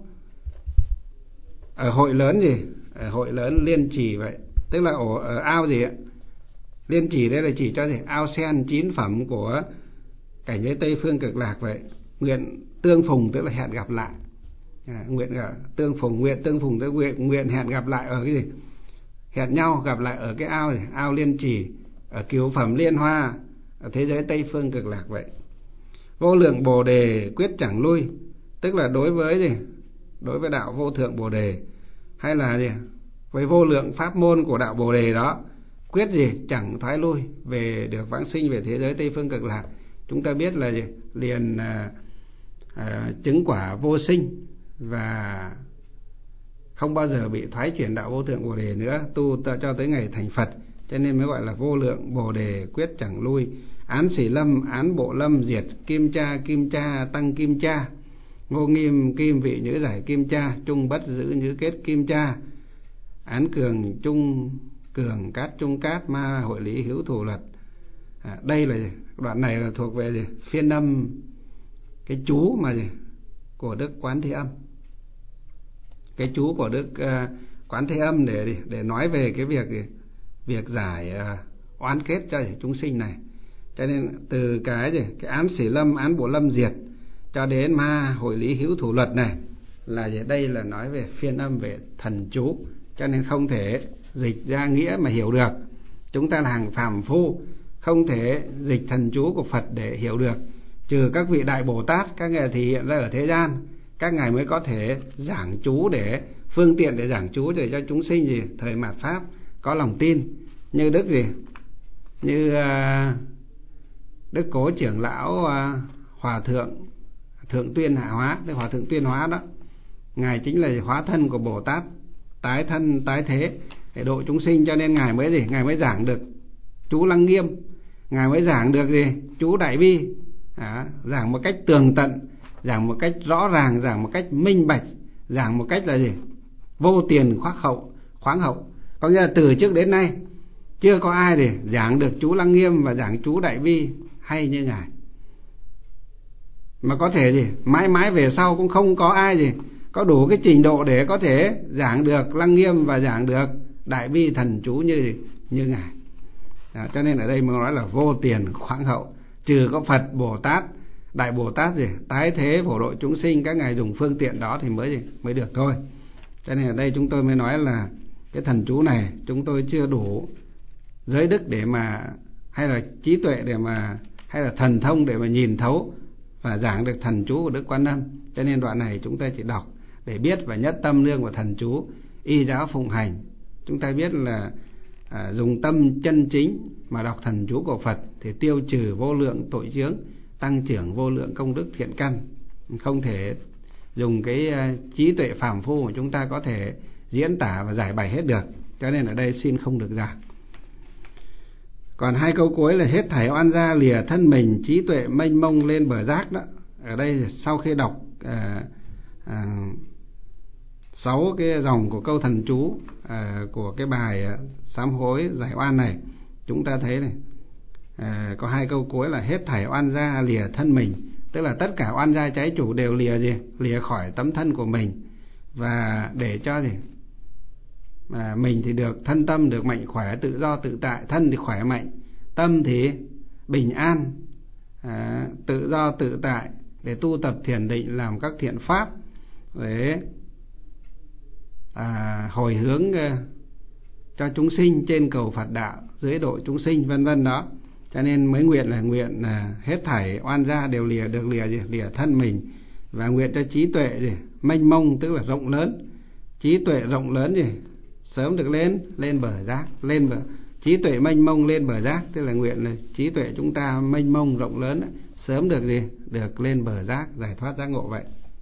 ở hội lớn gì? Ở hội lớn liên trì vậy. Tức là ở, ở ao gì ạ? Liên trì đây là chỉ cho gì? Ao sen chín phẩm của cảnh giới Tây Phương Cực Lạc vậy. Nguyện tương phùng tức là hẹn gặp lại. À, nguyện tương phùng, nguyện tương phùng tức nguyện, nguyện hẹn gặp lại ở cái gì? Hẹn nhau gặp lại ở cái ao gì? Ao liên trì, ở cửu phẩm liên hoa, ở thế giới Tây Phương Cực Lạc vậy. Vô lượng Bồ Đề quyết chẳng lui, tức là đối với gì? Đối với đạo vô thượng Bồ Đề, hay là gì? Với vô lượng pháp môn của đạo Bồ Đề đó, quyết gì? Chẳng thoái lui, về được vãng sinh về thế giới Tây Phương Cực Lạc. Chúng ta biết là gì? Liền à, à, chứng quả vô sinh và không bao giờ bị thoái chuyển đạo vô thượng Bồ Đề nữa, tu cho tới ngày thành Phật. Cho nên mới gọi là vô lượng Bồ Đề quyết chẳng lui. Án Sĩ Lâm, án Bộ Lâm diệt Kim Cha, Kim Cha tăng Kim Cha. Ngô Nghiêm kim vị nhữ giải Kim Cha, trung bất giữ nhữ kết Kim Cha. Án Cường trung cường cát trung cát, ma hội lý hữu thủ luật. À, đây là đoạn này là thuộc về gì? Phiên âm cái chú mà gì? Của Đức Quán Thế Âm. Cái chú của Đức uh, Quán Thế Âm để để nói về cái việc việc giải uh, oán kết cho chúng sinh này. Cho nên từ cái gì? Cái án Sĩ Lâm, án Bộ Lâm diệt cho đến ma hội lý hữu thủ luật này là gì? Đây là nói về phiên âm, về thần chú, cho nên không thể dịch ra nghĩa mà hiểu được. Chúng ta là hàng phàm phu, không thể dịch thần chú của Phật để hiểu được. Trừ các vị Đại Bồ Tát, các ngài thì hiện ra ở thế gian, các ngài mới có thể giảng chú, để phương tiện để giảng chú để cho chúng sinh gì? Thời mạt Pháp có lòng tin. Như Đức gì? Như uh, Đức Cố Trưởng Lão uh, Hòa Thượng Thượng Tuyên Hạ Hóa, Đức Hòa Thượng Tuyên Hóa đó, ngài chính là hóa thân của Bồ Tát, tái thân tái thế để độ chúng sinh, cho nên ngài mới gì? Ngài mới giảng được chú Lăng Nghiêm. Ngài mới giảng được gì? Chú Đại Bi. À, giảng một cách tường tận, giảng một cách rõ ràng, giảng một cách minh bạch, giảng một cách là gì? Vô tiền khoáng hậu, khoáng hậu. Có nghĩa là từ trước đến nay chưa có ai để giảng được chú Lăng Nghiêm và giảng chú Đại Bi hay như Ngài. Mà có thể gì? Mãi mãi về sau cũng không có ai gì có đủ cái trình độ để có thể giảng được Lăng Nghiêm và giảng được Đại Bi thần chú như như Ngài. À, cho nên ở đây mới nói là vô tiền khoáng hậu. Trừ có Phật, Bồ Tát, Đại Bồ Tát gì tái thế phổ độ chúng sinh, các ngài dùng phương tiện đó thì mới gì mới được thôi. Cho nên ở đây chúng tôi mới nói là cái thần chú này chúng tôi chưa đủ giới đức để mà, hay là trí tuệ để mà, hay là thần thông để mà nhìn thấu và giảng được thần chú của Đức Quan Âm. Cho nên đoạn này chúng ta chỉ đọc để biết và nhất tâm nương vào thần chú, y giáo phụng hành. Chúng ta biết là à, dùng tâm chân chính mà đọc thần chú của Phật thì tiêu trừ vô lượng tội chướng, tăng trưởng vô lượng công đức thiện căn. Không thể dùng cái uh, trí tuệ phàm phu mà chúng ta có thể diễn tả và giải bày hết được. Cho nên ở đây xin không được giảng. Còn hai câu cuối là hết thảy oan gia lìa thân mình, trí tuệ mênh mông lên bờ giác đó. Ở đây sau khi đọc à, à, sáu cái dòng của câu thần chú à, của cái bài sám hối giải oan này, chúng ta thấy này à, có hai câu cuối là hết thảy oan gia lìa thân mình, tức là tất cả oan gia trái chủ đều lìa gì? Lìa khỏi tấm thân của mình, và để cho gì? À, mình thì được thân tâm được mạnh khỏe, tự do tự tại. Thân thì khỏe mạnh, tâm thì bình an, à, tự do tự tại, để tu tập thiền định, làm các thiện pháp để à, hồi hướng uh, cho chúng sinh, trên cầu Phật đạo, dưới độ chúng sinh, vân vân đó. Cho nên mới nguyện là nguyện là hết thảy oan gia đều lìa được lìa gì? Lìa thân mình, và nguyện cho trí tuệ gì? Mênh mông, tức là rộng lớn. Trí tuệ rộng lớn gì? Sớm được lên lên bờ giác, lên bờ trí tuệ mênh mông lên bờ giác, tức là nguyện là trí tuệ chúng ta mênh mông rộng lớn đó, sớm được gì? Được lên bờ giác, giải thoát giác ngộ vậy.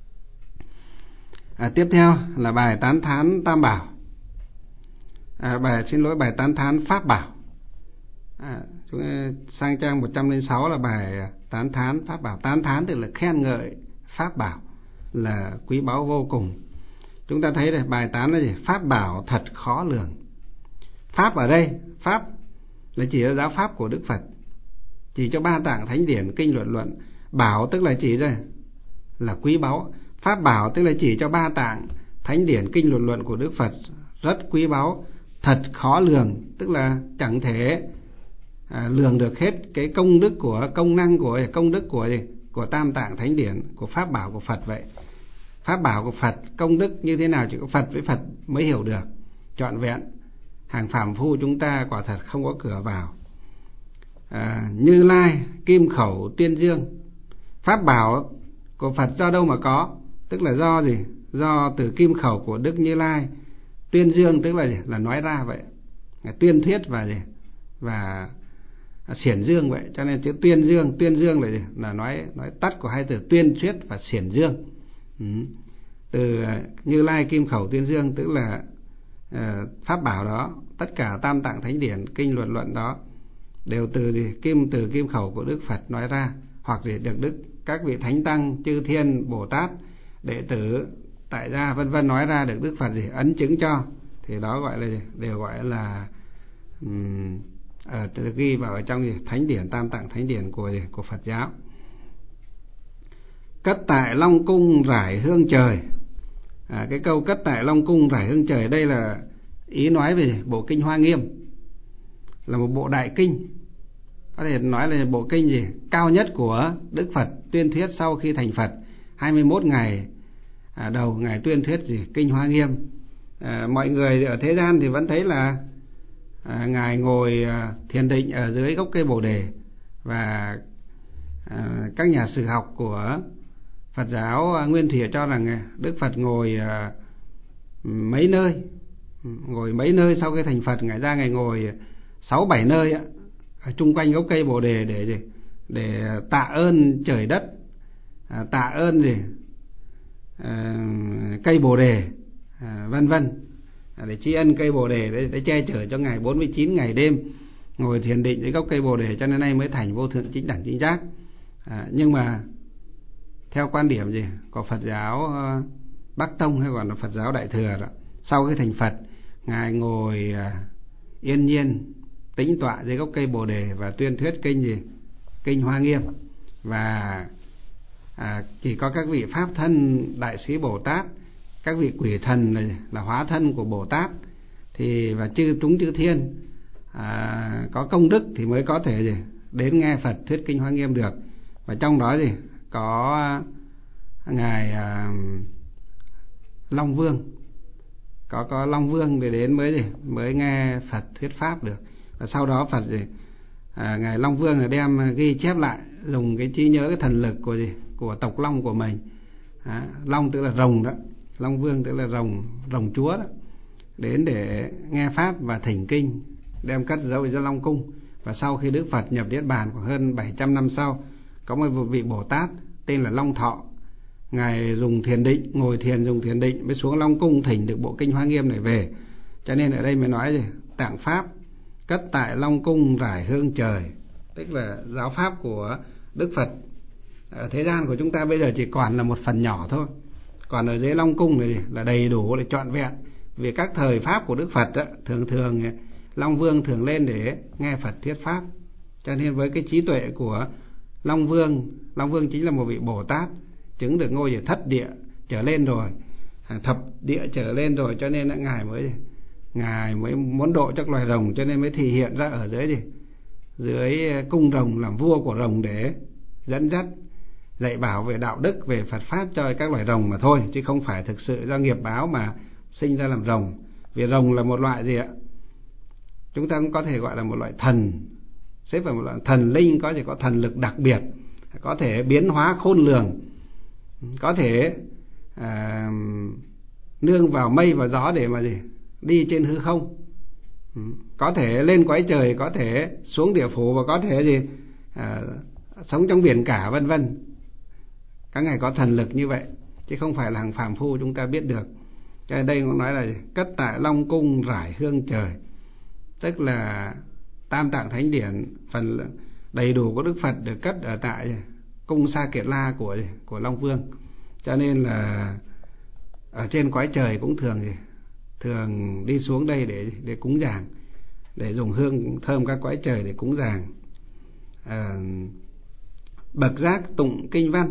À, tiếp theo là bài tán thán Tam Bảo. À, bài xin lỗi bài tán thán Pháp Bảo. À, chúng sang trang một trăm lẻ sáu là bài tán thán Pháp Bảo. Tán thán tức là khen ngợi Pháp Bảo là quý báu vô cùng. Chúng ta thấy đây, bài tán là gì? Pháp bảo thật khó lường. Pháp ở đây, Pháp là chỉ giáo pháp của Đức Phật, chỉ cho ba tạng thánh điển, kinh luận luận. Bảo tức là chỉ đây là quý báu. Pháp bảo tức là chỉ cho ba tạng thánh điển, kinh luận luận của Đức Phật rất quý báu. Thật khó lường tức là chẳng thể à, lường được hết cái công đức của công năng của công đức của gì? Của tam tạng thánh điển, của pháp bảo của Phật vậy. Pháp bảo của Phật công đức như thế nào chỉ có Phật với Phật mới hiểu được trọn vẹn. Hàng phàm phu chúng ta quả thật không có cửa vào. à, Như Lai, Kim Khẩu, Tuyên Dương. Pháp bảo của Phật do đâu mà có? Tức là do gì? Do từ kim khẩu của Đức Như Lai. Tuyên Dương tức là gì? Là nói ra vậy, tuyên thuyết và gì? Và xiển dương vậy. Cho nên chữ tuyên dương, tuyên dương là gì? Là nói nói tắt của hai từ tuyên thuyết và xiển dương. Ừ. Từ Như Lai, Kim Khẩu, Tuyên Dương tức là uh, pháp bảo đó, tất cả tam tạng thánh điển, kinh luận luận đó đều từ gì? Kim từ kim khẩu của Đức Phật nói ra, hoặc để được Đức các vị thánh tăng, chư thiên, Bồ Tát, đệ tử, tại gia vân vân nói ra, được Đức Phật gì? Ấn chứng cho, thì đó gọi là gì? Đều gọi là um, ở ghi vào ở trong gì? Thánh điển, tam tạng thánh điển của gì? Của Phật giáo. Cất tại Long Cung rải hương trời. à, Cái câu cất tại Long Cung rải hương trời đây là ý nói về bộ kinh Hoa Nghiêm, là một bộ đại kinh, có thể nói là bộ kinh gì cao nhất của Đức Phật tuyên thuyết sau khi thành Phật. Hai mươi mốt ngày à, đầu Ngài tuyên thuyết gì? Kinh Hoa Nghiêm. à, Mọi người ở thế gian thì vẫn thấy là à, Ngài ngồi à, thiền định ở dưới gốc cây Bồ Đề, và à, các nhà sử học của Phật giáo Nguyên Thủy cho rằng Đức Phật ngồi uh, mấy nơi, ngồi mấy nơi sau khi thành Phật. Ngài ra Ngài ngồi sáu bảy nơi á, ở chung quanh gốc cây Bồ Đề để gì? Để tạ ơn trời đất, à, tạ ơn gì? À, cây Bồ Đề, à, vân vân, à, để tri ân cây Bồ Đề để, để che chở cho Ngài bốn mươi chín ngày đêm. ngồi thiền định dưới gốc cây Bồ Đề, cho nên nay mới thành vô thượng chính đẳng chính giác. À, nhưng mà theo quan điểm gì của Phật giáo uh, Bắc Tông hay còn là Phật giáo Đại Thừa đó, sau khi thành Phật, ngài ngồi uh, yên nhiên tĩnh tọa dưới gốc cây Bồ Đề và tuyên thuyết kinh gì kinh Hoa Nghiêm. Và à, chỉ có các vị pháp thân đại sĩ Bồ Tát, các vị quỷ thần là, là hóa thân của Bồ Tát thì và chư chúng chư thiên à, có công đức thì mới có thể gì đến nghe Phật thuyết kinh Hoa Nghiêm được. Và trong đó gì có ngài à, Long Vương, có có Long Vương để đến mới gì mới nghe Phật thuyết pháp được. Và sau đó Phật gì à, ngài Long Vương là đem ghi chép lại, dùng cái trí nhớ, cái thần lực của gì của tộc Long của mình. À, Long tức là rồng đó, Long Vương tức là rồng, rồng chúa đó, đến để nghe pháp và thỉnh kinh, đem cất giấu ra Long Cung. Và sau khi Đức Phật nhập Niết Bàn khoảng hơn bảy trăm năm sau, có một vị Bồ Tát tên là Long Thọ, ngài dùng thiền định, ngồi thiền dùng thiền định mới xuống Long Cung thỉnh được bộ kinh Hoa Nghiêm này về. Cho nên ở đây mới nói gì tạng pháp cất tại Long Cung rải hương trời, tức là giáo pháp của Đức Phật ở thế gian của chúng ta bây giờ chỉ còn là một phần nhỏ thôi, còn ở dưới Long Cung này là đầy đủ, là trọn vẹn. Vì các thời pháp của Đức Phật đó, thường thường Long Vương thường lên để nghe Phật thuyết pháp. Cho nên với cái trí tuệ của Long Vương, Long Vương chính là một vị Bồ Tát chứng được ngôi ở thất địa trở lên rồi, thập địa trở lên rồi, cho nên là ngài mới ngài mới muốn độ cho loài rồng, cho nên mới thể hiện ra ở dưới gì dưới cung rồng làm vua của rồng để dẫn dắt dạy bảo về đạo đức, về Phật pháp cho các loài rồng mà thôi, chứ không phải thực sự do nghiệp báo mà sinh ra làm rồng. Vì rồng là một loại gì ạ, chúng ta cũng có thể gọi là một loại thần, xếp vào một loại thần linh, có thể có thần lực đặc biệt, có thể biến hóa khôn lường, có thể à, nương vào mây và gió để mà gì đi trên hư không, có thể lên cõi trời, có thể xuống địa phủ, và có thể gì à, sống trong biển cả, vân vân. Các ngài có thần lực như vậy, chứ không phải là hàng phàm phu chúng ta biết được. Cho nên đây cũng nói là cất tại Long Cung rải hương trời, tức là Tam Tạng Thánh Điển phần đầy đủ của Đức Phật được cất ở tại cung Sa Kiệt La của của Long Vương. Cho nên là ở trên cõi trời cũng thường gì thường đi xuống đây để để cúng dường, để dùng hương thơm các cõi trời để cúng dường. À, bậc giác tụng kinh văn,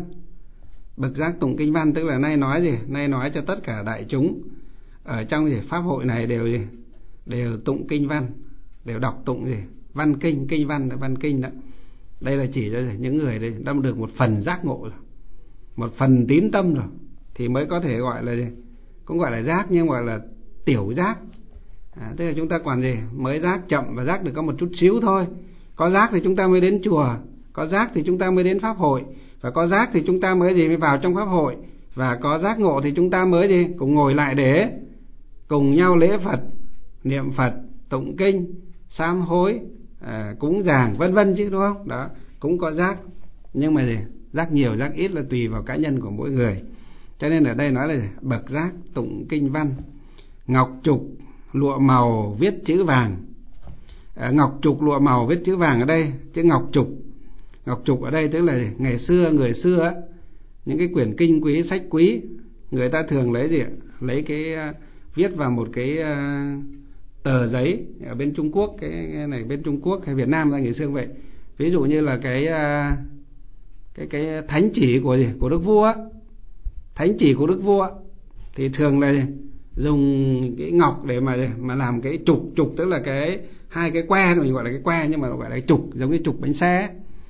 bậc giác tụng kinh văn tức là nay nói gì nay nói cho tất cả đại chúng ở trong gì pháp hội này đều gì đều tụng kinh văn, đều đọc tụng gì văn kinh, kinh văn là văn kinh đó. Đây là chỉ cho những người đây đã được một phần giác ngộ rồi, một phần tín tâm rồi, thì mới có thể gọi là gì cũng gọi là giác, nhưng gọi là tiểu giác. À, tức là chúng ta còn gì mới giác chậm, và giác được có một chút xíu thôi. Có giác thì chúng ta mới đến chùa, có giác thì chúng ta mới đến pháp hội, và có giác thì chúng ta mới gì mới vào trong pháp hội, và có giác ngộ thì chúng ta mới gì cùng ngồi lại để cùng nhau lễ Phật, niệm Phật, tụng kinh, sám hối, à, cúng dường vân vân chứ, đúng không? Đó cũng có giác, nhưng mà gì giác nhiều giác ít là tùy vào cá nhân của mỗi người. Cho nên ở đây nói là bậc giác tụng kinh văn, ngọc trục lụa màu viết chữ vàng. À, ngọc trục lụa màu viết chữ vàng ở đây, chữ ngọc trục, ngọc trục ở đây tức là ngày xưa người xưa á, những cái quyển kinh quý, sách quý, người ta thường lấy gì lấy cái uh, viết vào một cái uh, tờ giấy ở bên Trung Quốc, cái, cái này bên Trung Quốc hay Việt Nam ra ngày xưa vậy. Ví dụ như là cái uh, cái cái thánh chỉ của gì của đức vua, thánh chỉ của đức vua thì thường là dùng cái ngọc để mà mà làm cái trục, trục tức là cái hai cái que, mình gọi là cái que nhưng mà gọi là cái trục, giống như trục bánh xe.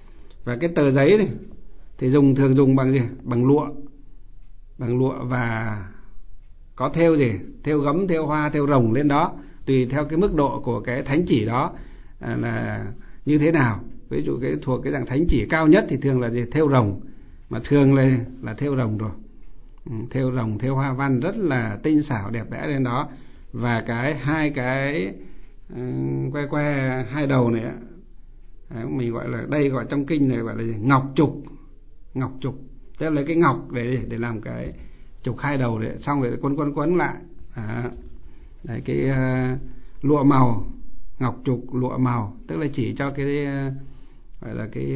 Và cái tờ giấy này thì dùng thường dùng bằng gì bằng lụa, bằng lụa và có thêu gì thêu gấm, thêu hoa, thêu rồng lên đó, tùy theo cái mức độ của cái thánh chỉ đó à, là như thế nào. Ví dụ cái thuộc cái dạng thánh chỉ cao nhất thì thường là gì thêu rồng, mà thường là là thêu rồng rồi, ừ, thêu rồng, thêu hoa văn rất là tinh xảo đẹp đẽ lên đó. Và cái hai cái uh, que que hai đầu này đấy, mình gọi là đây gọi trong kinh này gọi là gì? ngọc trục, ngọc trục tức là lấy cái ngọc để để làm cái trục hai đầu đấy, xong rồi quấn quấn quấn lại. À, đấy, cái uh, lụa màu ngọc trục lụa màu, tức là chỉ cho cái gọi là cái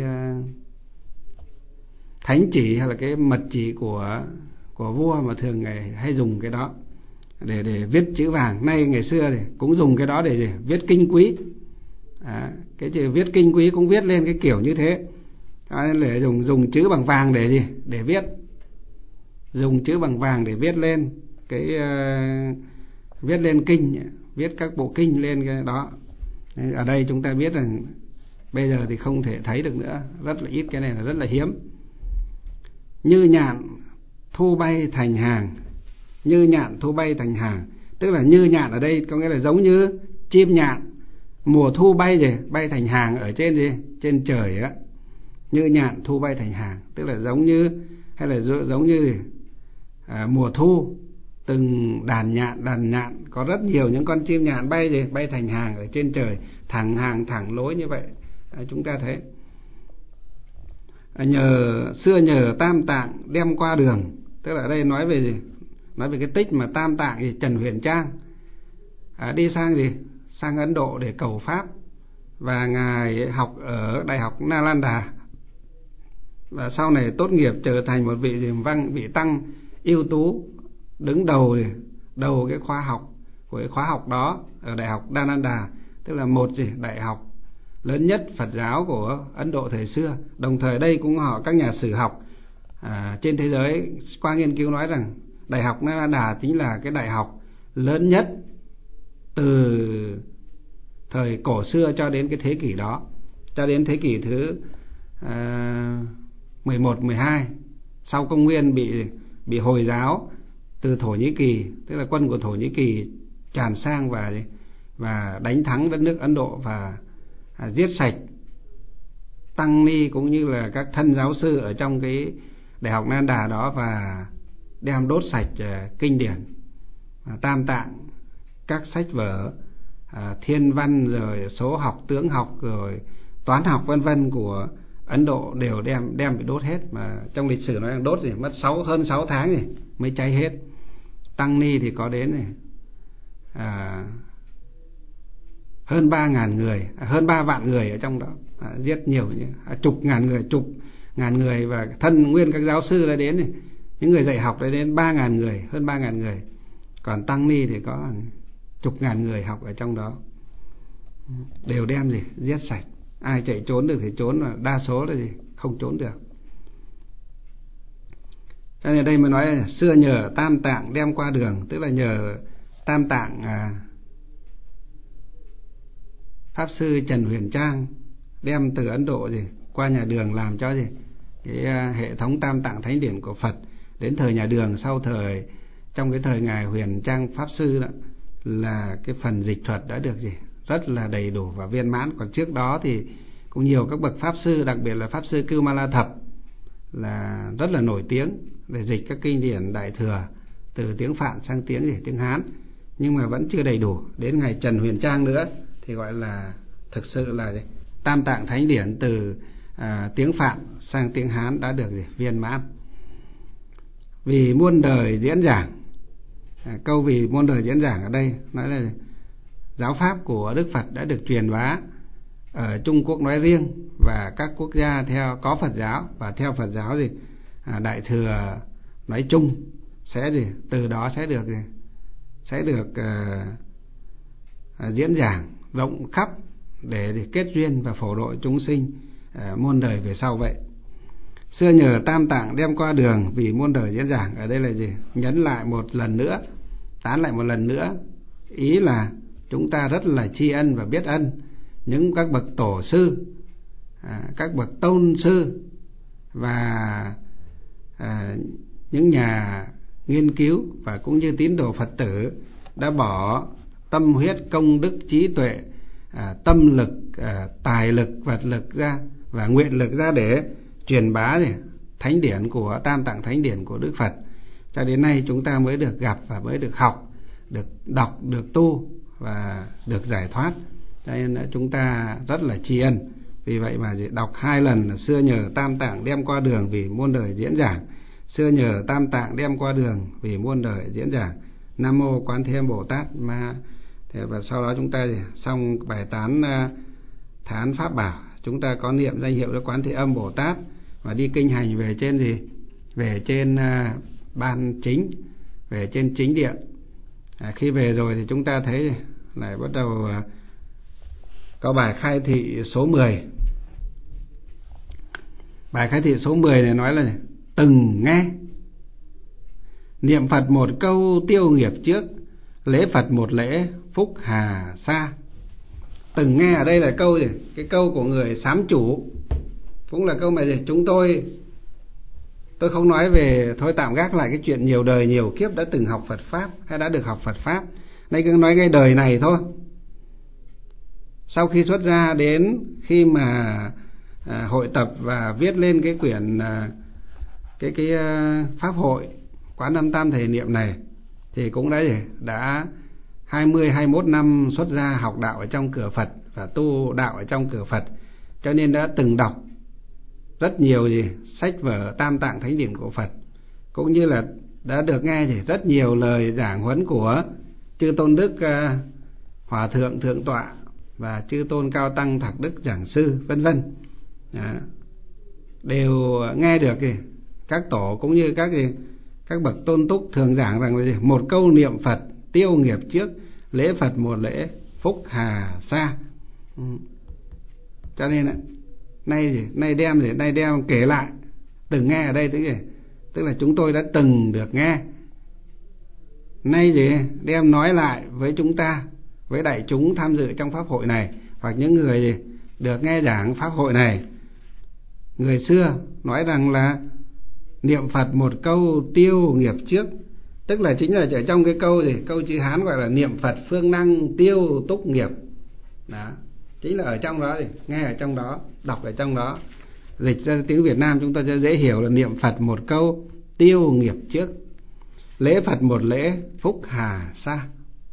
thánh chỉ hay là cái mật chỉ của của vua, mà thường ngày hay dùng cái đó để để viết chữ vàng. Nay ngày xưa thì cũng dùng cái đó để, để viết kinh quý. À, cái chữ viết kinh quý cũng viết lên cái kiểu như thế. À, để dùng dùng chữ bằng vàng để gì? Để viết. Dùng chữ bằng vàng để viết lên cái uh, viết lên kinh, viết các bộ kinh lên cái đó. Ở đây chúng ta biết rằng bây giờ thì không thể thấy được nữa, rất là ít, cái này là rất là hiếm. Như nhạn thu bay thành hàng. Như nhạn thu bay thành hàng, tức là như nhạn ở đây có nghĩa là giống như chim nhạn mùa thu bay gì bay thành hàng ở trên gì trên trời á. Như nhạn thu bay thành hàng, tức là giống như, hay là giống như à, mùa thu từng đàn nhạn đàn nhạn có rất nhiều những con chim nhạn bay gì bay thành hàng ở trên trời, thẳng hàng thẳng lối như vậy. À, chúng ta thấy à, nhờ xưa nhờ Tam Tạng đem qua đường, tức là ở đây nói về gì? Nói về cái tích mà Tam Tạng thì Trần Huyền Trang à, đi sang gì sang Ấn Độ để cầu pháp, và ngài học ở Đại học Nalanda, và sau này tốt nghiệp trở thành một vị gì văn vị tăng ưu tú, đứng đầu đầu cái khóa học của cái khóa học đó ở Đại học Nalanda, tức là một gì đại học lớn nhất Phật giáo của Ấn Độ thời xưa. Đồng thời đây cũng họ các nhà sử học à, trên thế giới qua nghiên cứu nói rằng Đại học Nalanda chính là cái đại học lớn nhất từ thời cổ xưa cho đến cái thế kỷ đó, cho đến thế kỷ thứ à, mười một, mười hai sau công nguyên bị bị Hồi giáo từ Thổ Nhĩ Kỳ, tức là quân của Thổ Nhĩ Kỳ tràn sang và và đánh thắng đất nước Ấn Độ và à, giết sạch tăng ni cũng như là các thân giáo sư ở trong cái Đại học Nalanda đó, và đem đốt sạch uh, kinh điển uh, Tam Tạng, các sách vở uh, thiên văn rồi số học, tướng học rồi toán học vân vân của Ấn Độ đều đem đem bị đốt hết. Mà trong lịch sử nói rằng đốt gì mất sáu hơn sáu tháng gì mới cháy hết. Tăng ni thì có đến này à, hơn ba ngàn người, à, hơn ba vạn người ở trong đó, à, giết nhiều như à, chục ngàn người, chục ngàn người, và thân nguyên các giáo sư đã đến này, những người dạy học đã đến ba ngàn người, hơn ba ngàn người. Còn tăng ni thì có chục ngàn người học ở trong đó, đều đem gì giết sạch. Ai chạy trốn được thì trốn, mà đa số là gì không trốn được. Cho nên đây mới nói là xưa nhờ Tam Tạng đem qua đường, tức là nhờ Tam Tạng à, Pháp sư Trần Huyền Trang đem từ Ấn Độ gì qua nhà Đường, làm cho gì cái à, hệ thống Tam Tạng Thánh Điển của Phật đến thời nhà Đường, sau thời trong cái thời ngài Huyền Trang Pháp sư đó, là cái phần dịch thuật đã được gì rất là đầy đủ và viên mãn. Còn trước đó thì cũng nhiều các bậc Pháp sư, đặc biệt là Pháp sư Cưu Ma La Thập là rất là nổi tiếng để dịch các kinh điển Đại Thừa từ tiếng Phạn sang tiếng gì tiếng Hán, nhưng mà vẫn chưa đầy đủ. Đến ngày Trần Huyền Trang nữa thì gọi là thực sự là gì? Tam Tạng Thánh Điển từ à, tiếng Phạn sang tiếng Hán đã được gì viên mãn. Vì muôn đời diễn giảng, à, câu vì muôn đời diễn giảng ở đây nói là giáo pháp của Đức Phật đã được truyền bá ở Trung Quốc nói riêng và các quốc gia theo có Phật giáo và theo Phật giáo gì à, Đại Thừa nói chung sẽ gì từ đó sẽ được gì sẽ được à, à, diễn giảng rộng khắp để, để kết duyên và phổ độ chúng sinh à, muôn đời về sau. Vậy xưa nhờ Tam Tạng đem qua đường vì muôn đời diễn giảng, ở đây là gì nhấn lại một lần nữa, tán lại một lần nữa, ý là chúng ta rất là tri ân và biết ân những các bậc tổ sư, à, các bậc tôn sư và à, những nhà nghiên cứu và cũng như tín đồ Phật tử đã bỏ tâm huyết, công đức, trí tuệ, à, tâm lực, à, tài lực, vật lực ra và nguyện lực ra để truyền bá gì thánh điển của Tam Tạng Thánh Điển của Đức Phật. Cho đến nay chúng ta mới được gặp và mới được học, được đọc, được tu và được giải thoát. Cho nên chúng ta rất là tri ân. Vì vậy mà đọc hai lần là xưa nhờ Tam Tạng đem qua đường vì muôn đời diễn giảng, xưa nhờ Tam Tạng đem qua đường vì muôn đời diễn giảng. Nam mô Quán Thế Âm Bồ Tát Ma Thế và sau đó chúng ta xong bài tán thán pháp bảo, chúng ta có niệm danh hiệu Đức Quán Thế Âm Bồ Tát và đi kinh hành về trên gì? Về trên uh, ban chính, về trên chính điện. À, khi về rồi thì chúng ta thấy lại bắt đầu uh, có bài khai thị số mười. Bài khai thị số mười này nói là từng nghe niệm Phật một câu tiêu nghiệp trước, lễ Phật một lễ phúc hà xa. Từng nghe ở đây là câu gì? Cái câu của người sám chủ, cũng là câu mà gì? Chúng tôi Tôi không nói về, thôi tạm gác lại cái chuyện nhiều đời nhiều kiếp đã từng học Phật Pháp hay đã được học Phật Pháp. Nay cứ nói cái đời này thôi. Sau khi xuất gia đến khi mà à, hội tập và viết lên cái quyển à, cái cái à, pháp hội Quán Âm Tam Thể Niệm này thì cũng đã gì? Đã hai mươi hai mươi mốt năm xuất gia học đạo ở trong cửa Phật và tu đạo ở trong cửa Phật, cho nên đã từng đọc rất nhiều gì sách vở Tam Tạng Thánh Điển của Phật, cũng như là đã được nghe gì rất nhiều lời giảng huấn của chư tôn đức uh, Hòa thượng Thượng tọa và chư tôn cao tăng Thạc đức giảng sư vân vân, đều nghe được gì các tổ cũng như các gì các bậc tôn túc thường giảng rằng là gì? Một câu niệm Phật tiêu nghiệp trước, lễ Phật một lễ phúc hà xa. Ừ. Cho nên nay gì nay đem gì nay đem kể lại từng nghe ở đây tức gì tức là chúng tôi đã từng được nghe, nay gì đem nói lại với chúng ta, với đại chúng tham dự trong pháp hội này, hoặc những người gì được nghe giảng pháp hội này. Người xưa nói rằng là niệm Phật một câu tiêu nghiệp trước, tức là chính là ở trong cái câu gì câu chữ Hán gọi là niệm Phật phương năng tiêu túc nghiệp. Đó, chính là ở trong đó, gì nghe ở trong đó, đọc ở trong đó, dịch ra tiếng Việt Nam chúng ta sẽ dễ hiểu là niệm Phật một câu tiêu nghiệp trước, lễ Phật một lễ phúc hà xa.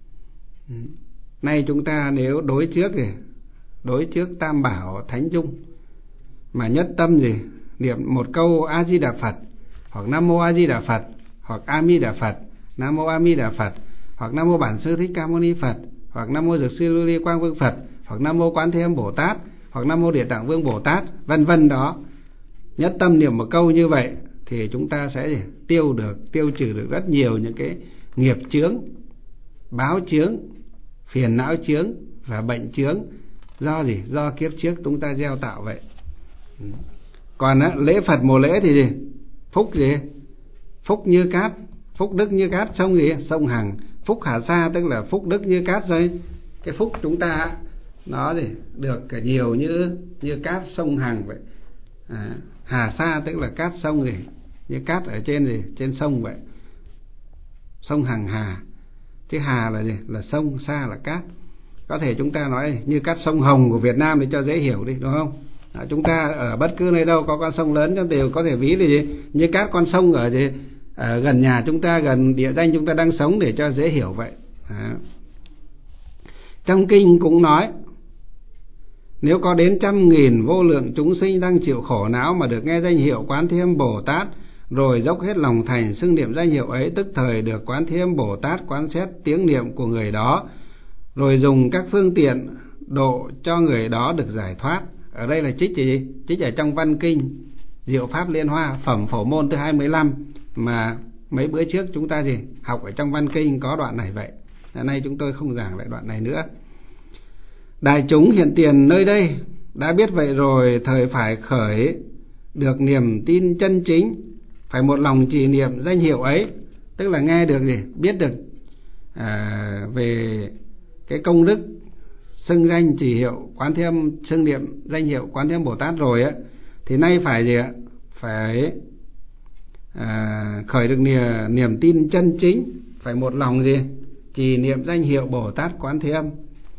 Nay chúng ta nếu đối trước thì đối trước Tam Bảo Thánh Dung mà nhất tâm gì niệm một câu A Di Đà Phật, hoặc Nam Mô A Di Đà Phật, hoặc A Mi Đà Phật, Nam Mô A Mi Đà Phật, hoặc Nam Mô Bản Sư Thích Ca Mâu Ni Phật, hoặc Nam Mô Dược Sư Lưu Ly Quang Vương Phật, hoặc Nam Mô Quán Thế Âm Bồ Tát, hoặc Nam Mô Địa Tạng Vương Bồ Tát, vân vân đó. Nhất tâm niệm một câu như vậy thì chúng ta sẽ gì? tiêu được tiêu trừ được rất nhiều những cái nghiệp chướng, báo chướng, phiền não chướng và bệnh chướng do gì? Do kiếp trước chúng ta gieo tạo vậy. Còn á, lễ Phật một lễ thì gì? Phúc gì? Phúc như cát, phúc đức như cát sông gì? Sông Hằng. Phúc hà sa tức là phúc đức như cát rồi. Cái phúc chúng ta nó gì? Được cả nhiều như như cát sông Hằng vậy. À, hà sa tức là cát sông gì? Như cát ở trên gì? Trên sông vậy. Sông Hằng hà. Chứ hà là gì? Là sông, sa là cát. Có thể chúng ta nói như cát sông Hồng của Việt Nam để cho dễ hiểu đi, đúng không? À, chúng ta ở bất cứ nơi đâu có con sông lớn chúng đều có thể ví là gì? Như các con sông ở, gì? Ở gần nhà chúng ta, gần địa danh chúng ta đang sống để cho dễ hiểu vậy. À. Trong kinh cũng nói nếu có đến trăm nghìn vô lượng chúng sinh đang chịu khổ não mà được nghe danh hiệu Quán Thế Âm Bồ Tát, rồi dốc hết lòng thành xưng niệm danh hiệu ấy, tức thời được Quán Thế Âm Bồ Tát quán xét tiếng niệm của người đó, rồi dùng các phương tiện độ cho người đó được giải thoát. Ở đây là trích gì? Trích ở trong văn kinh Diệu Pháp Liên Hoa phẩm phổ môn thứ hai mươi lăm mà mấy bữa trước chúng ta gì học ở trong văn kinh có đoạn này vậy. Hôm nay chúng tôi không giảng lại đoạn này nữa. Đại chúng hiện tiền nơi đây đã biết vậy rồi, thời phải khởi được niềm tin chân chính, phải một lòng trì niệm danh hiệu ấy, tức là nghe được gì, biết được à, về cái công đức xưng danh trì hiệu Quán Thế Âm, xưng niệm danh hiệu Quán Thế Âm Bồ Tát rồi á, thì nay phải gì ạ? Phải à, khởi được niềm, niềm tin chân chính, phải một lòng gì? Trì niệm danh hiệu Bồ Tát Quán Thế Âm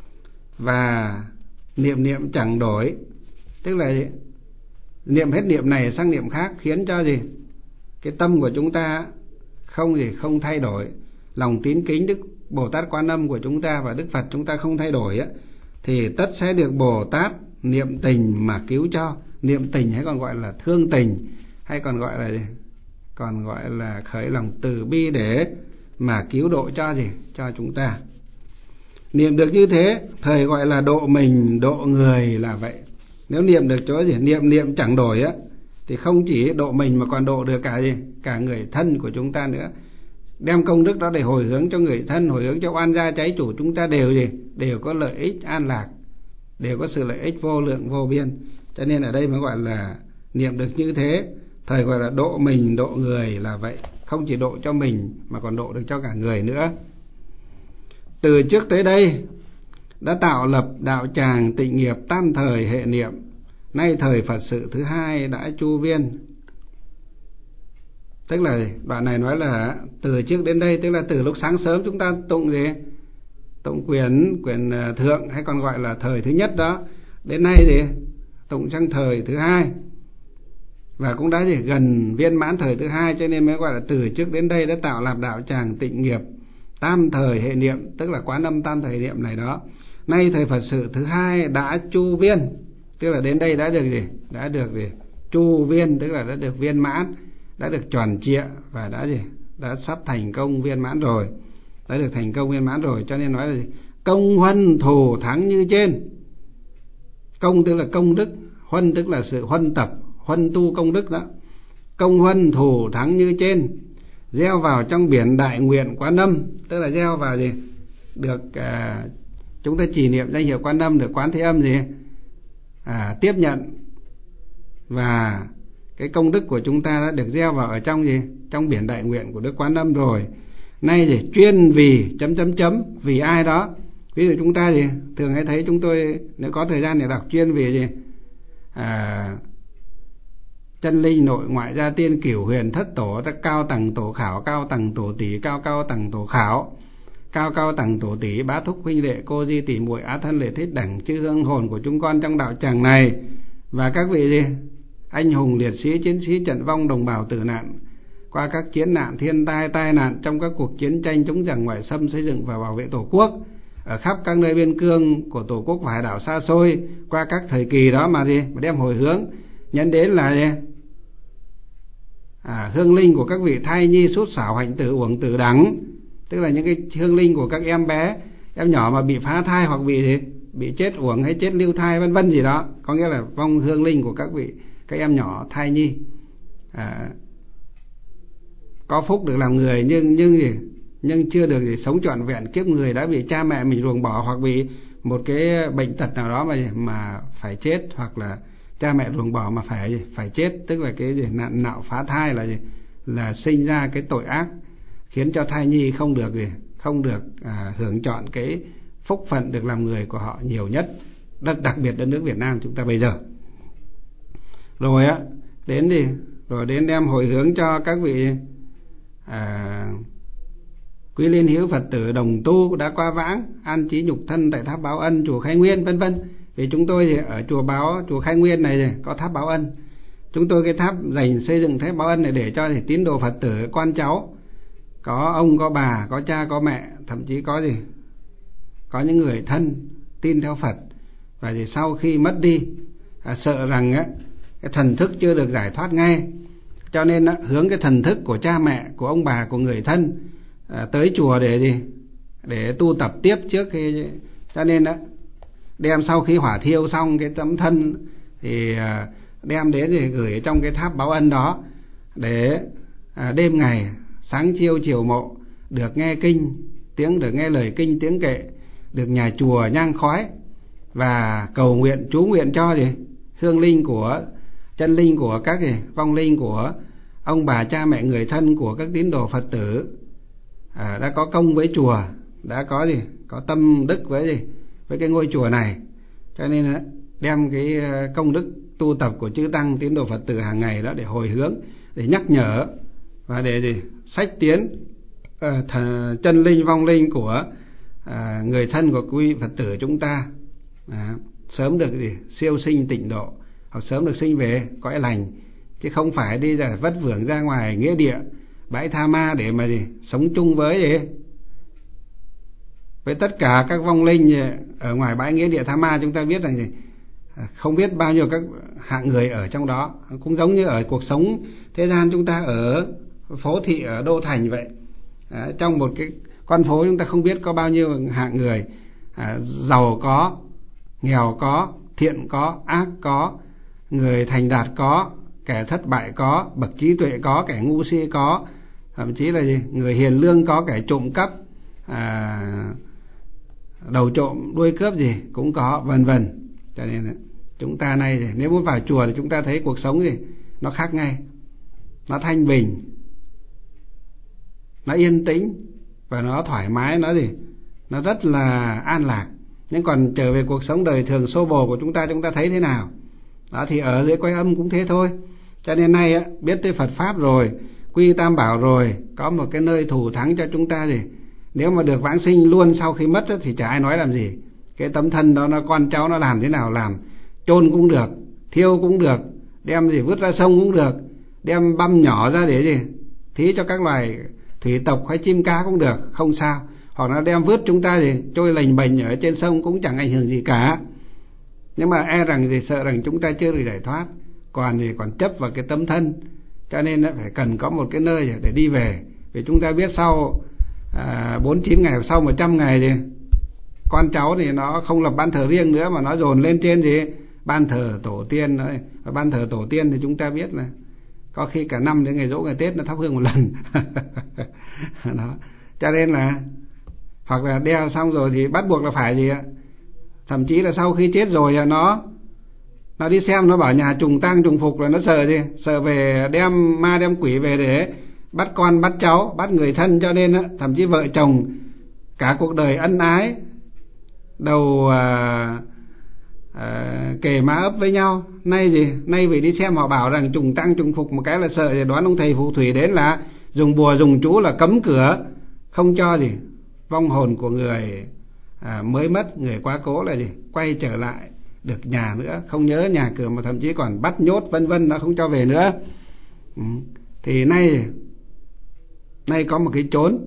và niệm niệm chẳng đổi, tức là gì? Niệm hết niệm này sang niệm khác, khiến cho gì? Cái tâm của chúng ta không gì không thay đổi, lòng tín kính Đức Bồ Tát Quan Âm của chúng ta và Đức Phật chúng ta không thay đổi á, thì tất sẽ được Bồ Tát niệm tình mà cứu cho. Niệm tình hay còn gọi là thương tình, hay còn gọi là gì? Còn gọi là khởi lòng từ bi để mà cứu độ cho gì? Cho chúng ta. Niệm được như thế, thời gọi là độ mình, độ người là vậy. Nếu niệm được chỗ gì, niệm niệm chẳng đổi á, thì không chỉ độ mình mà còn độ được cả gì, cả người thân của chúng ta nữa. Đem công đức đó để hồi hướng cho người thân, hồi hướng cho oan gia trái chủ chúng ta đều gì, đều có lợi ích an lạc, đều có sự lợi ích vô lượng vô biên. Cho nên ở đây mới gọi là niệm được như thế, thời gọi là độ mình, độ người là vậy. Không chỉ độ cho mình mà còn độ được cho cả người nữa. Từ trước tới đây đã tạo lập đạo tràng tịnh nghiệp tam thời hệ niệm, nay thời Phật sự thứ hai đã chu viên. Tức là đoạn này nói là từ trước đến đây, tức là từ lúc sáng sớm chúng ta tụng gì, tụng quyền quyền thượng hay còn gọi là thời thứ nhất đó, đến nay gì tụng sang thời thứ hai, và cũng đã gì gần viên mãn thời thứ hai, cho nên mới gọi là từ trước đến đây đã tạo lập đạo tràng tịnh nghiệp tam thời hệ niệm, tức là quán âm tam thời hệ niệm này đó. Nay thời Phật sự thứ hai đã chu viên, tức là đến đây đã được gì, đã được gì chu viên, tức là đã được viên mãn, đã được tròn trịa và đã gì đã sắp thành công viên mãn rồi, đã được thành công viên mãn rồi. Cho nên nói là gì? Công huân thù thắng như trên. Công tức là công đức, huân tức là sự huân tập, huân tu công đức đó. Công huân thù thắng như trên, gieo vào trong biển đại nguyện Quán Âm, tức là gieo vào gì được à, chúng ta chỉ niệm danh hiệu Quán Âm được Quán Thế Âm gì à, tiếp nhận, và cái công đức của chúng ta đã được gieo vào ở trong gì trong biển đại nguyện của Đức Quán Âm rồi. Nay gì chuyên vì chấm chấm chấm vì ai đó. Ví dụ chúng ta gì thường hay thấy chúng tôi nếu có thời gian để đọc chuyên vì gì à, chân linh nội ngoại gia tiên cửu huyền thất tổ, cao tầng tổ khảo, cao tầng tổ tỷ, cao cao tầng tổ khảo, cao cao tầng tổ tỷ, bá thúc huynh đệ, cô di tỷ muội, á thân lệ thích đẳng chư hương hồn của chúng con trong đạo tràng này, và các vị gì anh hùng liệt sĩ, chiến sĩ trận vong, đồng bào tử nạn qua các chiến nạn, thiên tai, tai nạn trong các cuộc chiến tranh chống giặc ngoại xâm, xây dựng và bảo vệ Tổ quốc ở khắp các nơi biên cương của Tổ quốc và hải đảo xa xôi, qua các thời kỳ đó mà gì mà đem hồi hướng nhấn đến là gì à, hương linh của các vị thai nhi sút sảo hạnh tử uổng tử đắng, tức là những cái hương linh của các em bé, em nhỏ mà bị phá thai hoặc bị gì bị chết uổng hay chết lưu thai vân vân gì đó, có nghĩa là vong hương linh của các vị các em nhỏ thai nhi à, có phúc được làm người nhưng nhưng gì nhưng chưa được gì sống trọn vẹn kiếp người, đã bị cha mẹ mình ruồng bỏ hoặc bị một cái bệnh tật nào đó mà mà phải chết, hoặc là cha mẹ ruồng bỏ mà phải phải chết, tức là cái gì nạn nạo phá thai là gì là sinh ra cái tội ác khiến cho thai nhi không được gì không được à, hưởng trọn cái phúc phận được làm người của họ nhiều nhất, rất đặc biệt đất nước Việt Nam chúng ta bây giờ. Rồi á đến đi rồi đến đem hồi hướng cho các vị à, quý liên hữu Phật tử đồng tu đã qua vãng an trí nhục thân tại tháp Báo Ân, chùa Khai Nguyên vân vân. Vì chúng tôi thì ở chùa báo chùa Khai Nguyên này có tháp Báo Ân, chúng tôi cái tháp dành xây dựng tháp Báo Ân này để cho thì tín đồ Phật tử con cháu, có ông có bà, có cha có mẹ, thậm chí có gì có những người thân tin theo Phật, và thì sau khi mất đi à, sợ rằng á cái thần thức chưa được giải thoát ngay, cho nên á, hướng cái thần thức của cha mẹ, của ông bà, của người thân à, tới chùa để gì để tu tập tiếp trước khi, cho nên á đem sau khi hỏa thiêu xong cái tấm thân thì à, đem đến thì gửi trong cái tháp Báo Ân đó, để à, đêm ngày sáng chiêu chiều mộ được nghe kinh tiếng, được nghe lời kinh tiếng kệ, được nhà chùa nhang khói và cầu nguyện chú nguyện cho gì hương linh của chân linh của các gì vong linh của ông bà cha mẹ người thân của các tín đồ Phật tử à, đã có công với chùa, đã có gì có tâm đức với gì với cái ngôi chùa này, cho nên đem cái công đức tu tập của chư tăng tín đồ Phật tử hàng ngày đó để hồi hướng, để nhắc nhở và để gì sách tiến à, thần, chân linh vong linh của à, người thân của quý Phật tử chúng ta à, sớm được gì siêu sinh tịnh độ, hoặc sớm được sinh về cõi lành, chứ không phải đi ra vất vưởng ra ngoài nghĩa địa bãi tha ma để mà gì sống chung với gì với tất cả các vong linh ở ngoài bãi nghĩa địa tha ma. Chúng ta biết rằng gì không biết bao nhiêu các hạng người ở trong đó, cũng giống như ở cuộc sống thế gian chúng ta ở phố thị, ở đô thành vậy. À, trong một cái con phố chúng ta không biết có bao nhiêu hạng người à, giàu có, nghèo có, thiện có, ác có, người thành đạt có, kẻ thất bại có, bậc trí tuệ có, kẻ ngu si có, thậm chí là gì? Người hiền lương có, kẻ trộm cắp, à, đầu trộm đuôi cướp gì cũng có, vân vân. Cho nên là chúng ta nay thì nếu muốn vào chùa thì chúng ta thấy cuộc sống gì nó khác ngay, nó thanh bình, nó yên tĩnh và nó thoải mái, nó gì nó rất là an lạc. Nhưng còn trở về cuộc sống đời thường xô bồ của chúng ta, chúng ta thấy thế nào đó, thì ở dưới Quay Âm cũng thế thôi. Cho nên nay á, biết tới Phật pháp rồi, quy tam bảo rồi, có một cái nơi thủ thắng cho chúng ta gì, nếu mà được vãng sinh luôn sau khi mất á, thì chả ai nói làm gì. Cái tấm thân đó nó con cháu nó làm thế nào làm, chôn cũng được, thiêu cũng được, đem gì vứt ra sông cũng được, đem băm nhỏ ra để gì thí cho các loài thủy tộc hay chim cá cũng được, không sao. Hoặc nó đem vứt chúng ta gì trôi lềnh bềnh ở trên sông cũng chẳng ảnh hưởng gì cả. Nhưng mà e rằng gì, sợ rằng chúng ta chưa được giải thoát, còn gì còn chấp vào cái tấm thân, cho nên nó phải cần có một cái nơi để đi về. Vì chúng ta biết sau à, bốn chín ngày, sau một trăm ngày thì con cháu thì nó không lập ban thờ riêng nữa, mà nó dồn lên trên gì ban thờ tổ tiên. Và ban thờ tổ tiên thì chúng ta biết là có khi cả năm đến ngày giỗ ngày Tết nó thắp hương một lần. Đó. Cho nên là hoặc là đeo xong rồi thì bắt buộc là phải gì ạ, thậm chí là sau khi chết rồi nó nó đi xem, nó bảo nhà trùng tang trùng phục là nó sợ gì, sợ về đem ma đem quỷ về để bắt con bắt cháu, bắt người thân. Cho nên á, thậm chí vợ chồng cả cuộc đời ân ái, đầu à, à, kề má ấp với nhau, nay gì nay vì đi xem họ bảo rằng trùng tang trùng phục một cái là sợ, thì đoán ông thầy phù thủy đến là dùng bùa dùng chú là cấm cửa, không cho gì vong hồn của người à, mới mất, người quá cố là gì quay trở lại được nhà nữa, không nhớ nhà cửa, mà thậm chí còn bắt nhốt vân vân, nó không cho về nữa. Ừ. Thì nay nay có một cái chốn,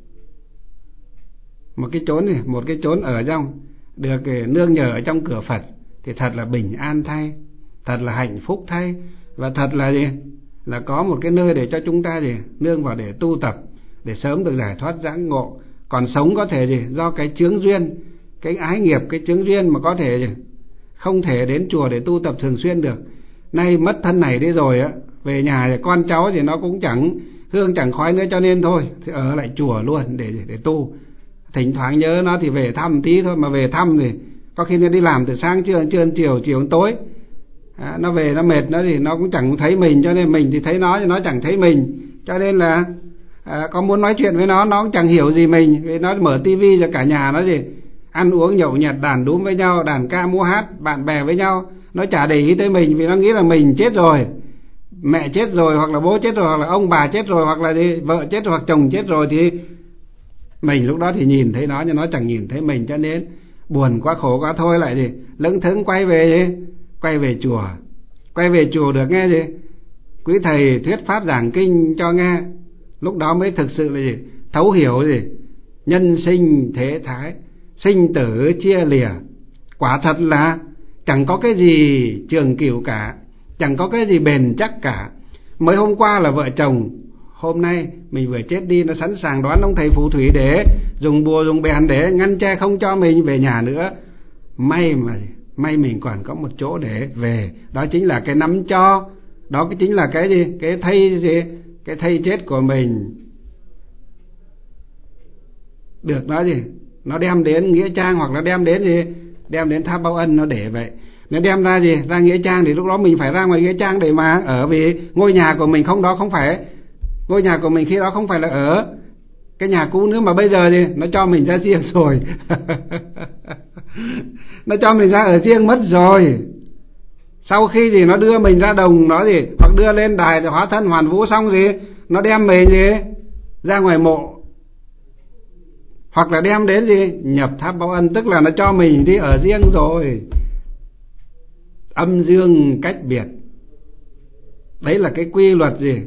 một cái chốn này, một cái chốn ở trong được nương nhờ ở trong cửa Phật thì thật là bình an thay, thật là hạnh phúc thay, và thật là gì là có một cái nơi để cho chúng ta gì nương vào để tu tập, để sớm được giải thoát giác ngộ. Còn sống có thể gì do cái chướng duyên, cái ái nghiệp, cái chướng duyên mà có thể gì không thể đến chùa để tu tập thường xuyên được. Nay mất thân này đi rồi á, về nhà thì con cháu thì nó cũng chẳng hương chẳng khói nữa, cho nên thôi thì ở lại chùa luôn để để tu. Thỉnh thoảng nhớ nó thì về thăm tí thôi, mà về thăm thì có khi nó đi làm từ sáng trưa trưa chiều chiều đến tối. À, nó về nó mệt nó thì nó cũng chẳng thấy mình, cho nên mình thì thấy nó thì nó chẳng thấy mình. Cho nên là à, có muốn nói chuyện với nó nó cũng chẳng hiểu gì mình, vì nó mở tivi cho cả nhà nó gì ăn uống nhậu nhẹt đàn đúm với nhau, đàn ca múa hát bạn bè với nhau, nó chả để ý tới mình, vì nó nghĩ là mình chết rồi, mẹ chết rồi, hoặc là bố chết rồi, hoặc là ông bà chết rồi, hoặc là đi, vợ chết rồi, hoặc chồng chết rồi, thì mình lúc đó thì nhìn thấy nó nhưng nó chẳng nhìn thấy mình. Cho nên buồn quá khổ quá thôi lại gì lững thững quay về gì quay về chùa, quay về chùa được nghe gì quý thầy thuyết pháp giảng kinh cho nghe, lúc đó mới thực sự là gì thấu hiểu gì nhân sinh thế thái, sinh tử chia lìa, quả thật là chẳng có cái gì trường cửu cả, chẳng có cái gì bền chắc cả. Mới hôm qua là vợ chồng, hôm nay mình vừa chết đi, nó sẵn sàng đoán ông thầy phù thủy để dùng bùa dùng bèn để ngăn che không cho mình về nhà nữa. May mà may mình còn có một chỗ để về, đó chính là cái nắm cho, đó cái chính là cái gì cái thây gì cái thây chết của mình được nó gì nó đem đến nghĩa trang, hoặc là đem đến gì đem đến tháp Báo Ân, nó để vậy. Nó đem ra gì ra nghĩa trang thì lúc đó mình phải ra ngoài nghĩa trang để mà ở, vì ngôi nhà của mình không đó không phải ngôi nhà của mình khi đó không phải là ở cái nhà cũ nữa, mà bây giờ thì nó cho mình ra riêng rồi. Nó cho mình ra ở riêng mất rồi. Sau khi thì nó đưa mình ra đồng nó gì, hoặc đưa lên đài thì hóa thân hoàn vũ xong gì, nó đem mình gì ra ngoài mộ, hoặc là đem đến gì nhập tháp Báo Ân, tức là nó cho mình đi ở riêng rồi. Âm dương cách biệt, đấy là cái quy luật gì,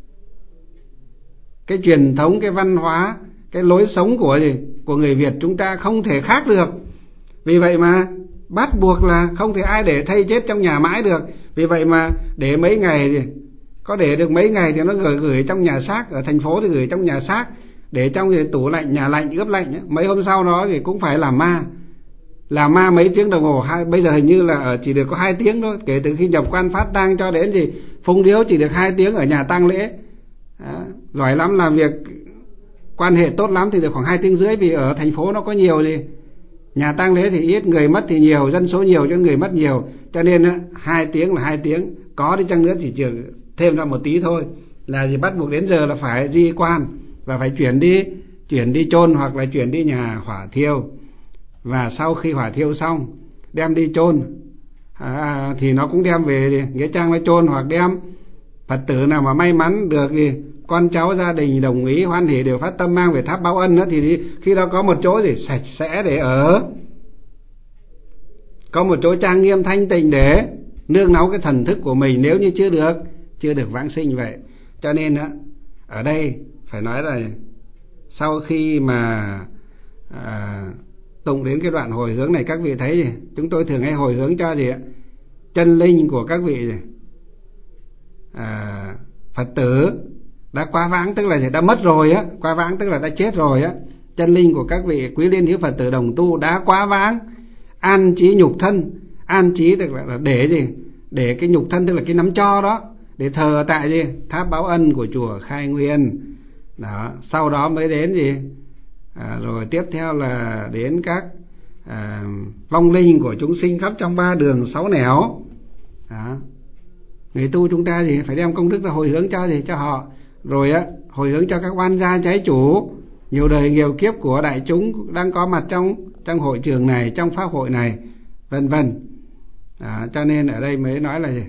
cái truyền thống, cái văn hóa, cái lối sống của gì của người Việt chúng ta không thể khác được. Vì vậy mà bắt buộc là không thể ai để thây chết trong nhà mãi được. Vì vậy mà để mấy ngày thì có để được mấy ngày thì nó gửi gửi trong nhà xác, ở thành phố thì gửi trong nhà xác, để trong thì tủ lạnh, nhà lạnh ướp lạnh ấy. Mấy hôm sau đó thì cũng phải làm ma, làm ma mấy tiếng đồng hồ, hai, bây giờ hình như là ở chỉ được có hai tiếng thôi, kể từ khi nhập quan phát tang cho đến gì phung điếu chỉ được hai tiếng ở nhà tang lễ. Đó, giỏi lắm, làm việc quan hệ tốt lắm thì được khoảng hai tiếng rưỡi, vì ở thành phố nó có nhiều gì, nhà tang lễ thì ít, người mất thì nhiều, dân số nhiều cho nên người mất nhiều, cho nên hai tiếng là hai tiếng, có đi chăng nữa chỉ trường thêm ra một tí thôi, là gì bắt buộc đến giờ là phải di quan và phải chuyển đi chuyển đi chôn hoặc là chuyển đi nhà hỏa thiêu. Và sau khi hỏa thiêu xong đem đi chôn à, thì nó cũng đem về nghĩa trang nó chôn, hoặc đem Phật tử nào mà may mắn được thì con cháu gia đình đồng ý hoan hỉ đều phát tâm mang về tháp báo ân đó, thì đi, khi đó có một chỗ gì sạch sẽ để ở, có một chỗ trang nghiêm thanh tịnh để nương náu cái thần thức của mình, nếu như chưa được chưa được vãng sinh vậy. Cho nên á, ở đây phải nói là sau khi mà à, tụng đến cái đoạn hồi hướng này, các vị thấy gì, chúng tôi thường hay hồi hướng cho gì ạ, chân linh của các vị gì? À, Phật tử đã quá vãng, tức là đã mất rồi á, quá vãng tức là đã chết rồi á. Chân linh của các vị quý liên hữu Phật tử đồng tu đã quá vãng, an trí nhục thân, an trí tức là để gì, để cái nhục thân tức là cái nắm cho đó, để thờ tại gì tháp báo ân của chùa Khai Nguyên đó. Sau đó mới đến gì à, rồi tiếp theo là đến các à, vong linh của chúng sinh khắp trong ba đường sáu nẻo đó. Người tu chúng ta gì phải đem công đức ra hồi hướng cho gì cho họ, rồi á hồi hướng cho các oan gia trái chủ nhiều đời nhiều kiếp của đại chúng đang có mặt trong trong hội trường này, trong pháp hội này, vân vân. Cho nên ở đây mới nói là gì?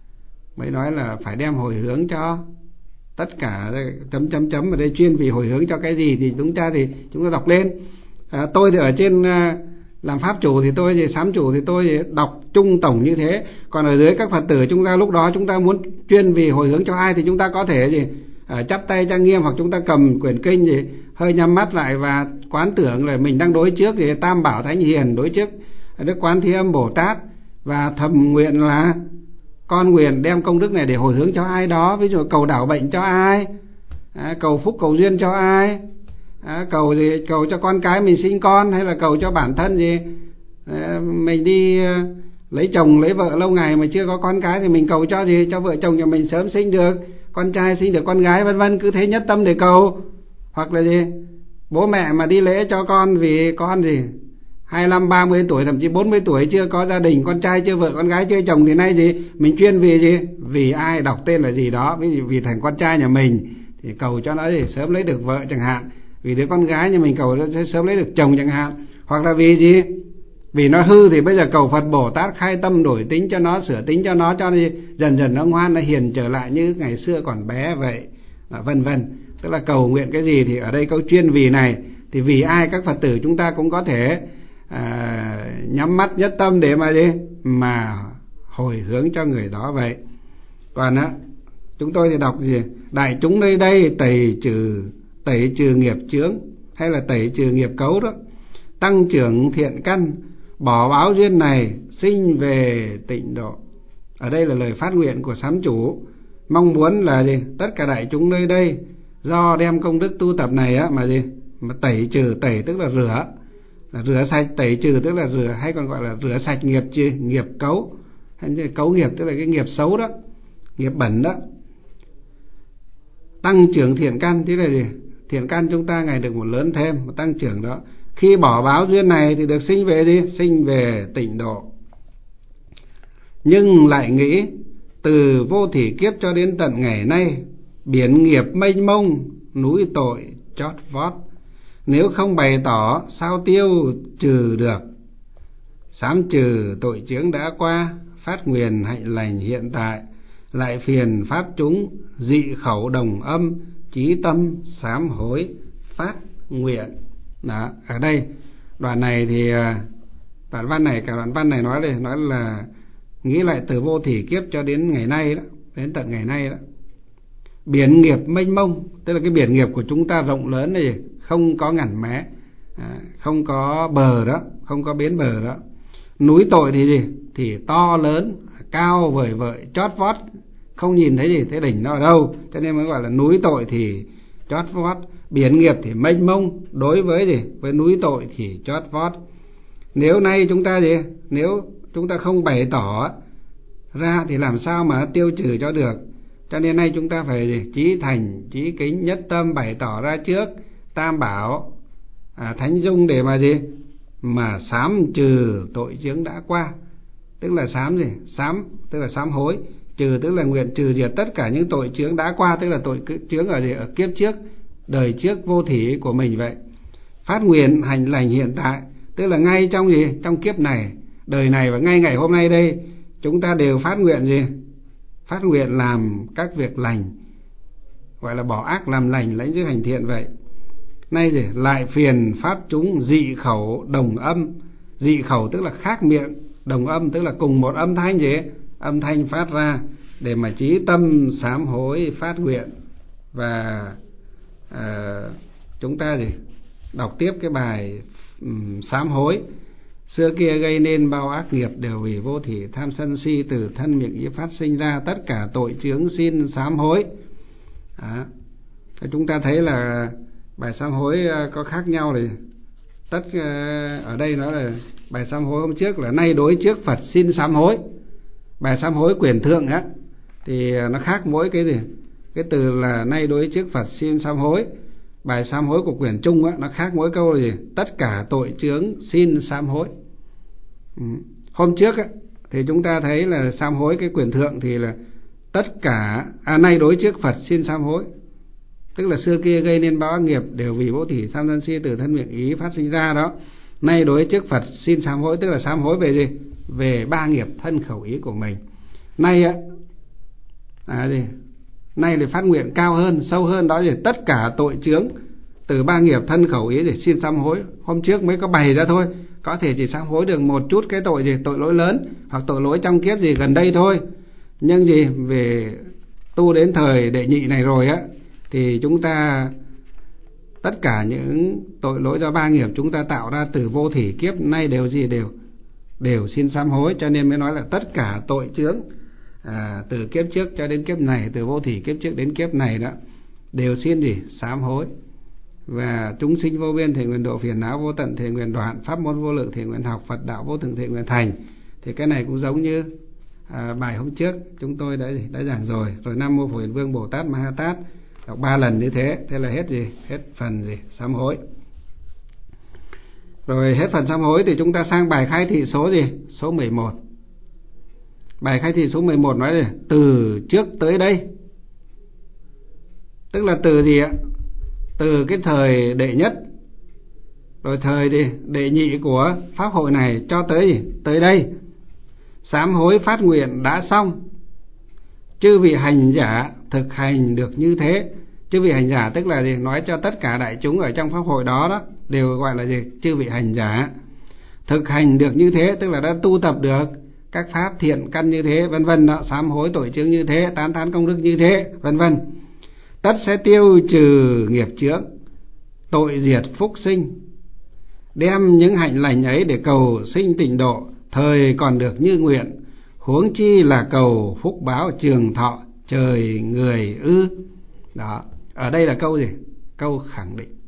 Mới nói là phải đem hồi hướng cho tất cả chấm chấm chấm ở đây chuyên vì hồi hướng cho cái gì thì chúng ta thì chúng ta đọc lên. À, tôi thì ở trên làm pháp chủ thì tôi thì sám chủ thì tôi đọc chung tổng như thế, còn ở dưới các Phật tử chúng ta lúc đó chúng ta muốn chuyên vì hồi hướng cho ai thì chúng ta có thể gì à, chắp tay trang nghiêm, hoặc chúng ta cầm quyển kinh gì hơi nhắm mắt lại và quán tưởng là mình đang đối trước thì Tam Bảo Thánh Hiền, đối trước Đức Quán Thế Âm Bồ Tát, và thầm nguyện là con nguyện đem công đức này để hồi hướng cho ai đó, ví dụ cầu đảo bệnh cho ai, à, cầu phúc cầu duyên cho ai, à, cầu gì cầu cho con cái mình sinh con, hay là cầu cho bản thân gì à, mình đi à, lấy chồng lấy vợ lâu ngày mà chưa có con cái thì mình cầu cho gì cho vợ chồng nhà mình sớm sinh được con trai sinh được con gái, vân vân, cứ thế nhất tâm để cầu. Hoặc là gì bố mẹ mà đi lễ cho con vì con gì hai mươi lăm, ba mươi tuổi, thậm chí bốn mươi tuổi chưa có gia đình, con trai chưa vợ, con gái chưa chồng thì nay gì mình chuyên vì gì vì ai, đọc tên là gì đó, ví dụ vì thành con trai nhà mình thì cầu cho nó gì sớm lấy được vợ chẳng hạn, vì đứa con gái nhà mình cầu nó sẽ sớm lấy được chồng chẳng hạn. Hoặc là vì gì vì nó hư thì bây giờ cầu Phật Bồ Tát khai tâm đổi tính cho nó, sửa tính cho nó, cho nó dần dần nó ngoan, nó hiền trở lại như ngày xưa còn bé vậy, vân vân. Tức là cầu nguyện cái gì thì ở đây câu chuyên vì này thì vì ai các Phật tử chúng ta cũng có thể à, nhắm mắt nhất tâm để mà đi mà hồi hướng cho người đó vậy. Còn á chúng tôi thì đọc gì đại chúng nơi đây tẩy trừ tẩy trừ nghiệp chướng hay là tẩy trừ nghiệp cấu đó, tăng trưởng thiện căn, bỏ báo duyên này, sinh về tịnh độ. Ở đây là lời phát nguyện của sám chủ, mong muốn là gì tất cả đại chúng nơi đây do đem công đức tu tập này á mà gì mà tẩy trừ, tẩy tức là rửa, là rửa sạch, tẩy trừ tức là rửa, hay còn gọi là rửa sạch nghiệp trừ, nghiệp cấu, hay như cấu nghiệp tức là cái nghiệp xấu đó, nghiệp bẩn đó. Tăng trưởng thiện căn tức là gì thiện căn chúng ta ngày được một lớn thêm, một tăng trưởng đó. Khi bỏ báo duyên này thì được sinh về gì sinh về tịnh độ. Nhưng lại nghĩ từ vô thỉ kiếp cho đến tận ngày nay, biển nghiệp mênh mông, núi tội chót vót, nếu không bày tỏ sao tiêu trừ được. Sám trừ tội chướng đã qua, phát nguyền hạnh lành hiện tại, lại phiền pháp chúng dị khẩu đồng âm, chí tâm sám hối phát nguyện. Đó, ở đây đoạn này thì đoạn văn này, cả đoạn văn này nói đây nói là nghĩ lại từ vô thỉ kiếp cho đến ngày nay đó, đến tận ngày nay đó. Biển nghiệp mênh mông, tức là cái biển nghiệp của chúng ta rộng lớn này, không có ngẳn mé, à, không có bờ đó, không có bến bờ đó. Núi tội thì gì thì to lớn, cao vời vợi, chót vót, không nhìn thấy gì thấy đỉnh nó ở đâu, cho nên mới gọi là núi tội thì chót vót. Biển nghiệp thì mênh mông, đối với gì với núi tội thì chót vót. Nếu nay chúng ta gì? Nếu chúng ta không bày tỏ ra thì làm sao mà tiêu trừ cho được. Cho nên nay chúng ta phải gì? Chí thành, chí kính, nhất tâm bày tỏ ra trước tam bảo, à, thánh dung để mà gì? Mà sám trừ tội chướng đã qua. Tức là sám gì? Sám tức là sám hối, trừ tức là nguyện trừ diệt tất cả những tội chướng đã qua, tức là tội chướng ở gì? Ở kiếp trước, đời trước vô thỉ của mình vậy. Phát nguyện hành lành hiện tại, tức là ngay trong gì? Trong kiếp này, đời này và ngay ngày hôm nay đây, chúng ta đều phát nguyện gì? Phát nguyện làm các việc lành, gọi là bỏ ác làm lành, lãnh giữ hành thiện vậy. Nay gì? Lại phiền pháp chúng dị khẩu đồng âm. Dị khẩu tức là khác miệng, đồng âm tức là cùng một âm thanh gì? Âm thanh phát ra để mà chí tâm sám hối phát nguyện. Và à, chúng ta gì? Đọc tiếp cái bài um, sám hối. Xưa kia gây nên bao ác nghiệp đều vì vô thỉ tham sân si, từ thân miệng ý phát sinh ra tất cả tội chướng xin sám hối. Đó. Chúng ta thấy là bài sám hối có khác nhau thì tất ở đây nó là bài sám hối hôm trước là nay đối trước Phật xin sám hối. Bài sám hối quyển thượng á thì nó khác mỗi cái gì? Cái từ là nay đối trước Phật xin sám hối. Bài sám hối của quyển trung á nó khác mỗi câu là gì? Tất cả tội chướng xin sám hối. Ừ. Hôm trước á thì chúng ta thấy là sám hối cái quyển thượng thì là tất cả à, nay đối trước Phật xin sám hối, tức là xưa kia gây nên bao ác nghiệp đều vì vô thỉ tham sân si, từ thân miệng ý phát sinh ra đó. Nay đối trước Phật xin sám hối, tức là sám hối về gì? Về ba nghiệp thân khẩu ý của mình. Nay á à gì? Nay thì phát nguyện cao hơn, sâu hơn, đó là tất cả tội chướng từ ba nghiệp thân khẩu ý để xin sám hối. Hôm trước mới có bày ra thôi, có thể chỉ sám hối được một chút cái tội gì? Tội lỗi lớn hoặc tội lỗi trong kiếp gì gần đây thôi. Nhưng gì? Về tu đến thời đệ nhị này rồi á thì chúng ta tất cả những tội lỗi do ba nghiệp chúng ta tạo ra từ vô thỉ kiếp nay đều gì? Đều đều xin sám hối. Cho nên mới nói là tất cả tội chướng à, từ kiếp trước cho đến kiếp này, từ vô thỉ kiếp trước đến kiếp này đó đều xin gì? Sám hối. Và chúng sinh vô biên thể nguyện độ, phiền não vô tận thể nguyện đoạn, pháp môn vô lượng thể nguyện học, Phật đạo vô thượng thể nguyện thành. Thì cái này cũng giống như à, bài hôm trước chúng tôi đã đã giảng rồi. Rồi Nam Mô Phổ Hiền Vương Bồ Tát Ma Ha Tát đọc ba lần như thế, thế là hết gì? Hết phần gì? Sám hối. Rồi hết phần sám hối thì chúng ta sang bài khai thị số gì? Số mười một. Bài khai thị số mười một nói là từ trước tới đây. Tức là từ gì ạ? Từ cái thời đệ nhất, rồi thời đi, đệ nhị của pháp hội này cho tới gì? Tới đây sám hối phát nguyện đã xong. Chư vị hành giả thực hành được như thế. Chư vị hành giả tức là gì? Nói cho tất cả đại chúng ở trong pháp hội đó đó đều gọi là gì? Chư vị hành giả thực hành được như thế, tức là đã tu tập được các pháp thiện căn như thế, vân vân đó, sám hối tội chướng như thế, tán thán công đức như thế, vân vân. Tất sẽ tiêu trừ nghiệp chướng, tội diệt phúc sinh, đem những hạnh lành ấy để cầu sinh tịnh độ, thời còn được như nguyện, huống chi là cầu phúc báo trường thọ trời người ư. Đó, ở đây là câu gì? Câu khẳng định.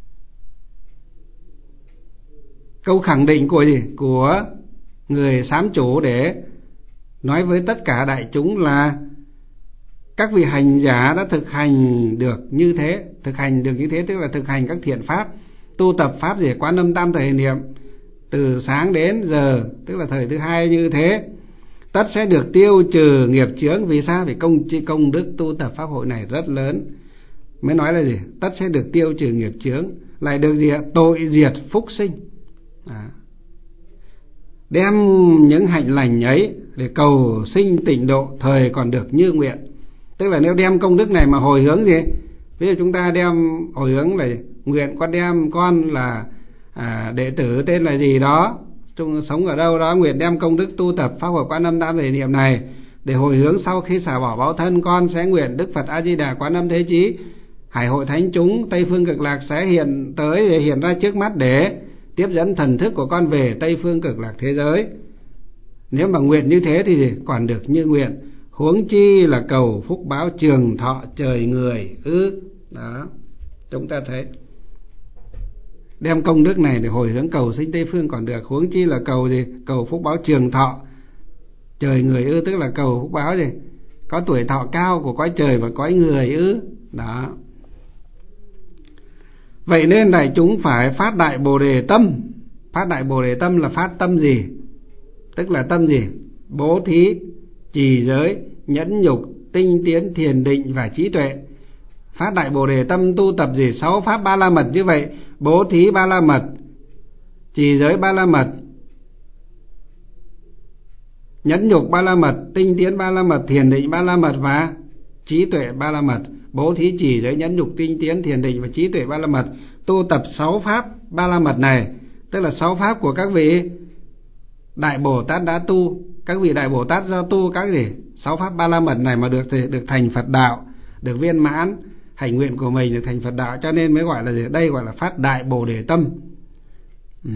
Câu khẳng định của gì? Của người sám chủ để nói với tất cả đại chúng là các vị hành giả đã thực hành được như thế. Thực hành được như thế tức là thực hành các thiện pháp, tu tập pháp gì? Quán âm tam thời niệm từ sáng đến giờ, tức là thời thứ hai như thế, tất sẽ được tiêu trừ nghiệp chướng. Vì sao? Vì công công đức tu tập pháp hội này rất lớn, mới nói là gì? Tất sẽ được tiêu trừ nghiệp chướng, lại được gì? Tội diệt phúc sinh. À. Đem những hạnh lành ấy để cầu sinh tịnh độ, thời còn được như nguyện. Tức là nếu đem công đức này mà hồi hướng gì? Ví dụ chúng ta đem hồi hướng là nguyện con đem con là à, đệ tử tên là gì đó, chúng sống ở đâu đó, nguyện đem công đức tu tập pháp hội Quán Âm Tam Thể Niệm này để hồi hướng sau khi xả bỏ báo thân, con sẽ nguyện Đức Phật A Di Đà Quán Âm Thế Chí Hải hội thánh chúng Tây Phương Cực Lạc sẽ hiện tới, để hiện ra trước mắt để tiếp dẫn thần thức của con về Tây Phương Cực Lạc thế giới. Nếu mà nguyện như thế thì còn được như nguyện, huống chi là cầu phúc báo trường thọ trời người ư. Đó, chúng ta thấy đem công đức này để hồi hướng cầu sinh Tây Phương còn được, huống chi là cầu gì? Cầu phúc báo trường thọ trời người ư, tức là cầu phúc báo gì? Có tuổi thọ cao của cõi trời và cõi người ư. Đó. Vậy nên đại chúng phải phát đại Bồ Đề tâm. Phát đại Bồ Đề tâm là phát tâm gì? Tức là tâm gì? Bố thí, trì giới, nhẫn nhục, tinh tiến, thiền định và trí tuệ. Phát đại Bồ Đề tâm tu tập gì? Sáu pháp ba la mật như vậy. Bố thí ba la mật, trì giới ba la mật, nhẫn nhục ba la mật, tinh tiến ba la mật, thiền định ba la mật và trí tuệ ba la mật. Bố thí, trì giới, nhẫn nhục, tinh tiến, thiền định và trí tuệ ba la mật. Tu tập sáu pháp ba la mật này, tức là sáu pháp của các vị đại Bồ Tát đã tu. Các vị đại Bồ Tát do tu các gì? Sáu pháp ba la mật này mà được được thành Phật đạo, được viên mãn hạnh nguyện của mình, được thành Phật đạo, cho nên mới gọi là gì? Đây gọi là phát đại Bồ Đề tâm. Ừ.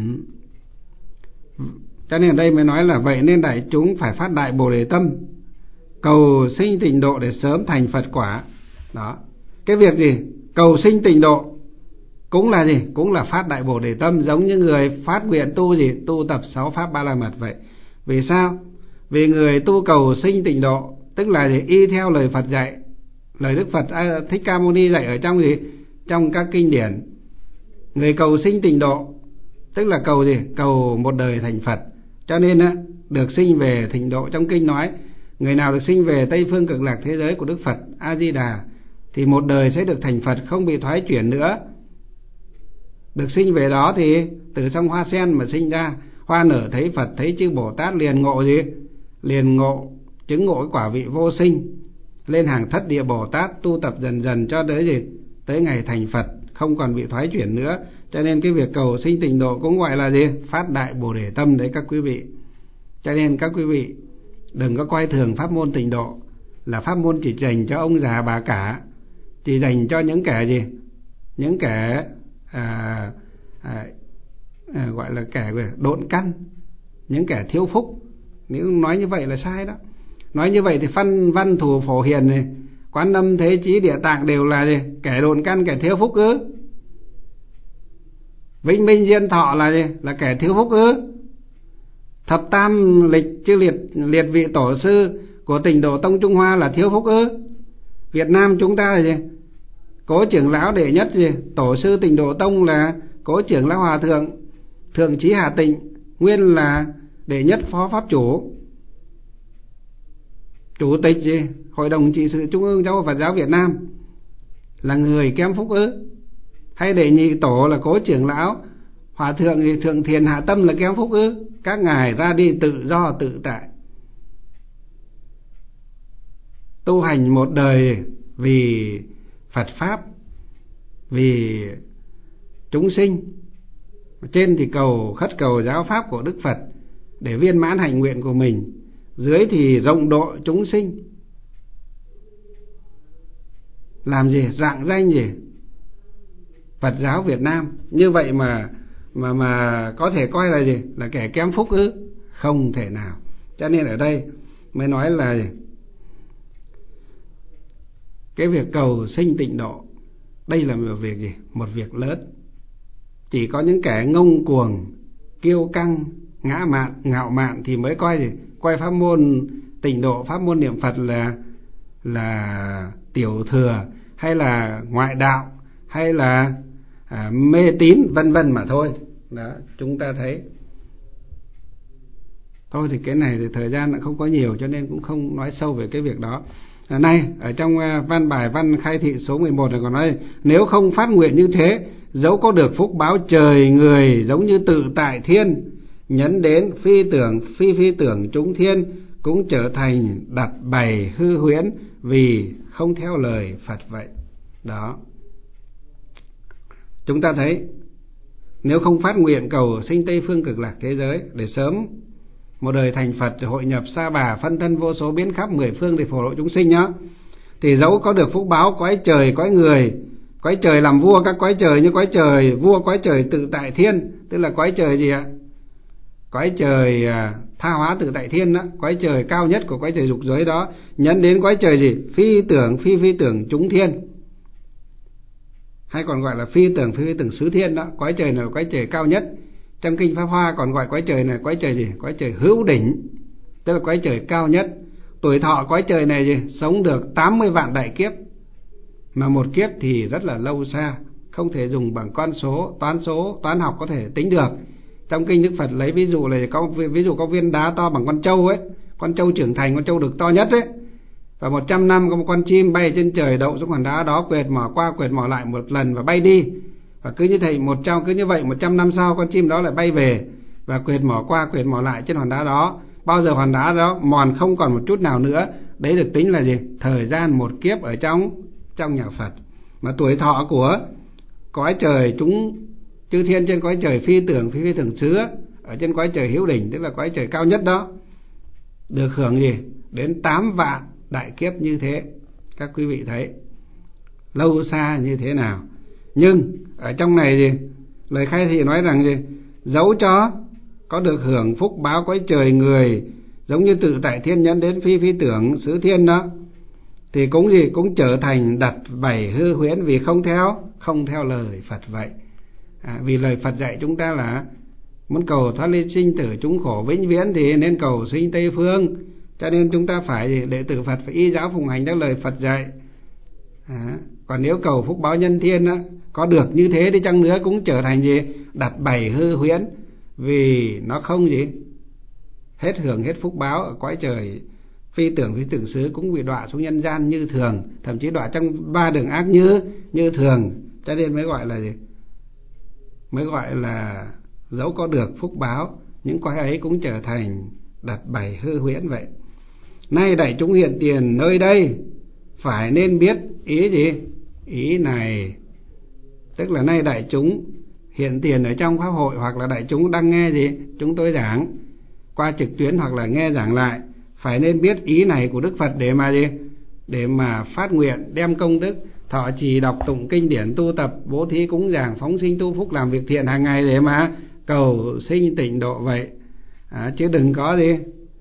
Cho nên ở đây mới nói là vậy nên đại chúng phải phát đại Bồ Đề tâm, cầu sinh tịnh độ để sớm thành Phật quả. Đó. Cái việc gì? Cầu sinh tịnh độ cũng là gì? Cũng là phát đại Bồ Đề tâm, giống như người phát nguyện tu gì? Tu tập sáu pháp ba la mật vậy. Vì sao? Vì người tu cầu sinh tịnh độ, tức là gì? Y theo lời Phật dạy, lời Đức Phật Thích Ca Mâu Ni dạy ở trong gì? Trong các kinh điển. Người cầu sinh tịnh độ tức là cầu gì? Cầu một đời thành Phật. Cho nên á, được sinh về tịnh độ. Trong kinh nói người nào được sinh về Tây Phương Cực Lạc thế giới của Đức Phật A Di Đà thì một đời sẽ được thành Phật, không bị thoái chuyển nữa. Được sinh về đó thì từ trong hoa sen mà sinh ra, hoa nở thấy Phật, thấy chư Bồ Tát liền ngộ gì? Liền ngộ, chứng ngộ cái quả vị vô sinh, lên hàng thất địa Bồ Tát, tu tập dần dần cho tới gì? Tới ngày thành Phật, không còn bị thoái chuyển nữa. Cho nên cái việc cầu sinh tịnh độ cũng gọi là gì? Phát đại Bồ Đề tâm đấy các quý vị. Cho nên các quý vị đừng có coi thường pháp môn tịnh độ là pháp môn chỉ dành cho ông già bà cả, chỉ dành cho những kẻ gì? Những kẻ à, à, à, gọi là kẻ độn căn, những kẻ thiếu phúc. Nếu nói như vậy là sai đó. Nói như vậy thì văn văn thù phổ hiền này, Quán Âm Thế Chí Địa Tạng đều là gì? Kẻ độn căn, kẻ thiếu phúc ư? Vĩnh Minh Diên Thọ là gì? Là kẻ thiếu phúc ư? Thập Tam Lịch chư liệt liệt vị tổ sư của Tịnh Độ Tông Trung Hoa là thiếu phúc ư? Việt Nam chúng ta là gì? Cố trưởng lão đệ nhất gì? Tổ sư Tịnh Độ Tông là Cố trưởng lão Hòa thượng Thượng Chí Hà Tịnh, nguyên là đệ nhất phó pháp chủ, chủ tịch gì? Hội đồng trị sự Trung ương Giáo hội Phật giáo Việt Nam, là người kém phúc ư? Hay đệ nhị tổ là Cố trưởng lão Hòa thượng gì? Thượng Thiền Hạ Tâm là kém phúc ư? Các ngài ra đi tự do tự tại, tu hành một đời vì Phật Pháp, vì chúng sinh. Trên thì cầu khất cầu giáo Pháp của Đức Phật để viên mãn hạnh nguyện của mình, dưới thì rộng độ chúng sinh. Làm gì? Rạng danh gì? Phật giáo Việt Nam. Như vậy mà mà mà có thể coi là gì? Là kẻ kém phúc ư? Không thể nào. Cho nên ở đây mới nói là cái việc cầu sinh tịnh độ, đây là một việc gì? Một việc lớn. Chỉ có những kẻ ngông cuồng, kiêu căng, ngã mạn, ngạo mạn thì mới coi gì? Coi pháp môn tịnh độ, pháp môn niệm Phật là là tiểu thừa, hay là ngoại đạo, hay là à, mê tín vân vân mà thôi. Đó, chúng ta thấy. Thôi thì cái này thì thời gian lại không có nhiều, cho nên cũng không nói sâu về cái việc đó. À, nay ở trong văn bài văn khai thị số mười một này còn nói, nếu không phát nguyện như thế, dẫu có được phúc báo trời người giống như tự tại thiên, nhấn đến phi tưởng phi phi tưởng chúng thiên, cũng trở thành đặt bày hư huyễn vì không theo lời Phật vậy. Đó, chúng ta thấy nếu không phát nguyện cầu sinh Tây Phương Cực Lạc thế giới để sớm một đời thành Phật, hội nhập Sa Bà, phân thân vô số biến khắp mười phương để phổ độ chúng sinh nhá, thì dẫu có được phúc báo cõi trời cõi người, cõi trời làm vua các cõi trời như cõi trời vua cõi trời tự tại thiên, tức là cõi trời gì ạ? Cõi trời tha hóa tự tại thiên đó, cõi trời cao nhất của cõi trời dục giới đó, nhấn đến cõi trời gì? Phi tưởng phi phi tưởng chúng thiên, hay còn gọi là phi tưởng phi tưởng xứ thiên đó. Cõi trời này là cõi trời cao nhất. Trong kinh Pháp Hoa còn gọi cõi trời này cõi trời gì? Cõi trời hữu đỉnh, tức là cõi trời cao nhất. Tuổi thọ cõi trời này gì? Sống được tám mươi vạn đại kiếp, mà một kiếp thì rất là lâu xa, không thể dùng bằng con số, toán số, toán học có thể tính được. Trong kinh Đức Phật lấy ví dụ là có ví dụ có viên đá to bằng con trâu ấy, con trâu trưởng thành, con trâu được to nhất ấy, và một trăm năm có một con chim bay trên trời đậu xuống hòn đá đó, quệt mỏ qua quệt mỏ lại một lần và bay đi. Và cứ như thầy một trăm cứ như vậy một trăm năm sau con chim đó lại bay về và quệt mỏ qua quệt mỏ lại trên hòn đá đó. Bao giờ hòn đá đó mòn không còn một chút nào nữa, đấy được tính là gì? Thời gian một kiếp ở trong trong nhà Phật. Mà tuổi thọ của cõi trời chúng chư thiên trên cõi trời phi tưởng phi phi tưởng xứ, ở trên cõi trời hữu đỉnh, tức là cõi trời cao nhất đó, được hưởng gì? Đến tám vạn đại kiếp như thế. Các quý vị thấy lâu xa như thế nào. Nhưng ở trong này gì? Lời khai thị nói rằng gì? Dẫu cho có được hưởng phúc báo cõi trời người, giống như tự tại thiên nhẫn đến phi phi tưởng xứ thiên đó, thì cũng gì? Cũng trở thành đặt bảy hư huyễn, vì không theo không theo lời Phật vậy. À, vì lời Phật dạy chúng ta là muốn cầu thoát ly sinh tử chúng khổ vĩnh viễn thì nên cầu sinh Tây Phương, cho nên chúng ta phải đệ tử Phật phải y giáo phụng hành theo lời Phật dạy. À, còn nếu cầu phúc báo nhân thiên á, có được như thế đi chăng nữa cũng trở thành gì? Đặt bảy hư huyễn, vì nó không gì? Hết hưởng hết phúc báo ở cõi trời phi tưởng phi tưởng xứ, cũng bị đọa xuống nhân gian như thường, thậm chí đọa trong ba đường ác như như thường, cho nên mới gọi là gì? Mới gọi là dẫu có được phúc báo, những cõi ấy cũng trở thành đặt bảy hư huyễn vậy. Nay đại chúng hiện tiền nơi đây phải nên biết ý gì? Ý này, tức là nay đại chúng hiện tiền ở trong pháp hội, hoặc là đại chúng đang nghe gì? Chúng tôi giảng qua trực tuyến hoặc là nghe giảng lại, phải nên biết ý này của Đức Phật để mà gì? Để mà phát nguyện đem công đức thọ trì đọc tụng kinh điển, tu tập bố thí cúng dường, phóng sinh tu phúc, làm việc thiện hàng ngày để mà cầu sinh tịnh độ vậy. À, chứ đừng có gì?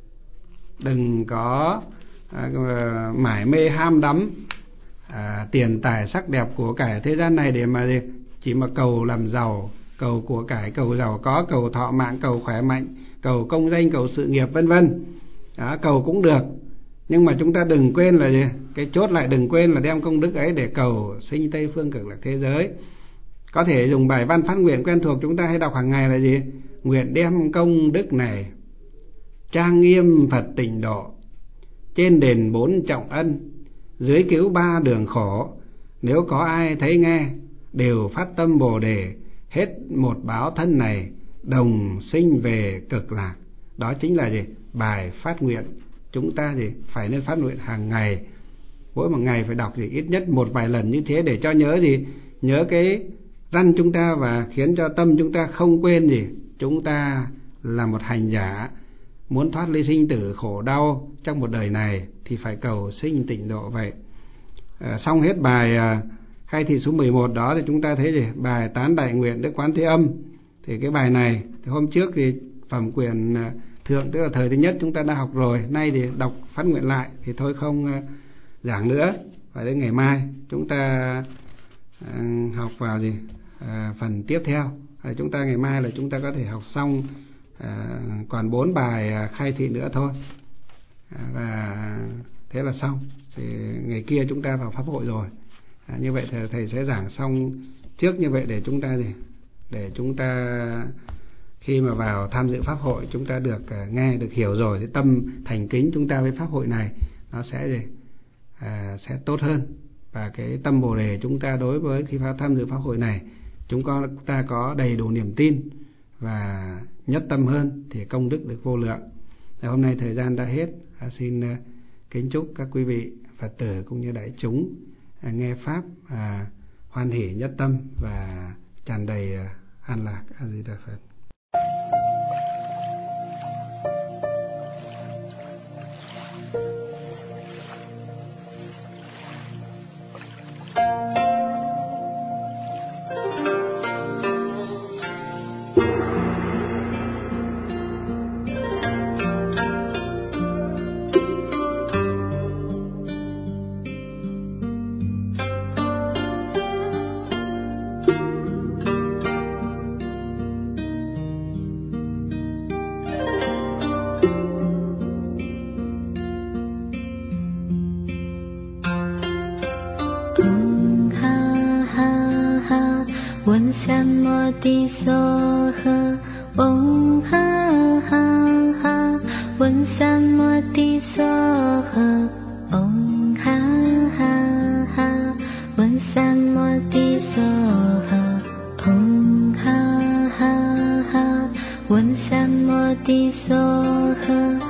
Đừng có à, mải mê ham đắm à, tiền tài sắc đẹp của cải thế gian này để mà gì? Chỉ mà cầu làm giàu, cầu của cải, cầu giàu có, cầu thọ mạng, cầu khỏe mạnh, cầu công danh, cầu sự nghiệp vân vân. Đó, cầu cũng được, nhưng mà chúng ta đừng quên là gì? Cái chốt lại đừng quên là đem công đức ấy để cầu sinh Tây Phương Cực Lạc thế giới. Có thể dùng bài văn phát nguyện quen thuộc chúng ta hay đọc hàng ngày là gì? Nguyện đem công đức này trang nghiêm Phật tịnh độ, trên đền bốn trọng ân, dưới cứu ba đường khổ. Nếu có ai thấy nghe đều phát tâm Bồ Đề, hết một báo thân này đồng sinh về Cực Lạc. Đó chính là gì? Bài phát nguyện. Chúng ta gì? Phải nên phát nguyện hàng ngày, mỗi một ngày phải đọc gì? Ít nhất một vài lần như thế, để cho nhớ gì? Nhớ cái răn chúng ta, và khiến cho tâm chúng ta không quên gì? Chúng ta là một hành giả, muốn thoát ly sinh tử khổ đau trong một đời này thì phải cầu sinh tịnh độ vậy. À, xong hết bài à, khai thị số mười một đó thì chúng ta thấy gì? Bài tán đại nguyện Đức Quán Thế Âm. Thì cái bài này thì hôm trước thì phẩm quyền à, thượng, tức là thời thứ nhất chúng ta đã học rồi, nay thì đọc phát nguyện lại thì thôi không à, giảng nữa, phải đến ngày mai chúng ta à, học vào gì à, phần tiếp theo. À, chúng ta ngày mai là chúng ta có thể học xong à, còn bốn bài à, khai thị nữa thôi, à, và thế là xong. Thì ngày kia chúng ta vào pháp hội rồi. À, như vậy thầy, thầy sẽ giảng xong trước như vậy để chúng ta gì để chúng ta khi mà vào tham dự pháp hội chúng ta được uh, nghe được hiểu rồi, cái tâm thành kính chúng ta với pháp hội này nó sẽ gì à, sẽ tốt hơn, và cái tâm Bồ Đề chúng ta đối với khi vào tham dự pháp hội này chúng con ta có đầy đủ niềm tin và nhất tâm hơn thì công đức được vô lượng. Và hôm nay thời gian đã hết, à, xin uh, kính chúc các quý vị Phật tử cũng như đại chúng à, nghe pháp à, hoan hỷ nhất tâm và tràn đầy à, an lạc. A Di Đà Phật. 梭哈，嗡哈哈哈，文三摩地梭哈，嗡哈哈哈，文三摩地梭哈，嗡哈哈哈，文三摩地梭哈。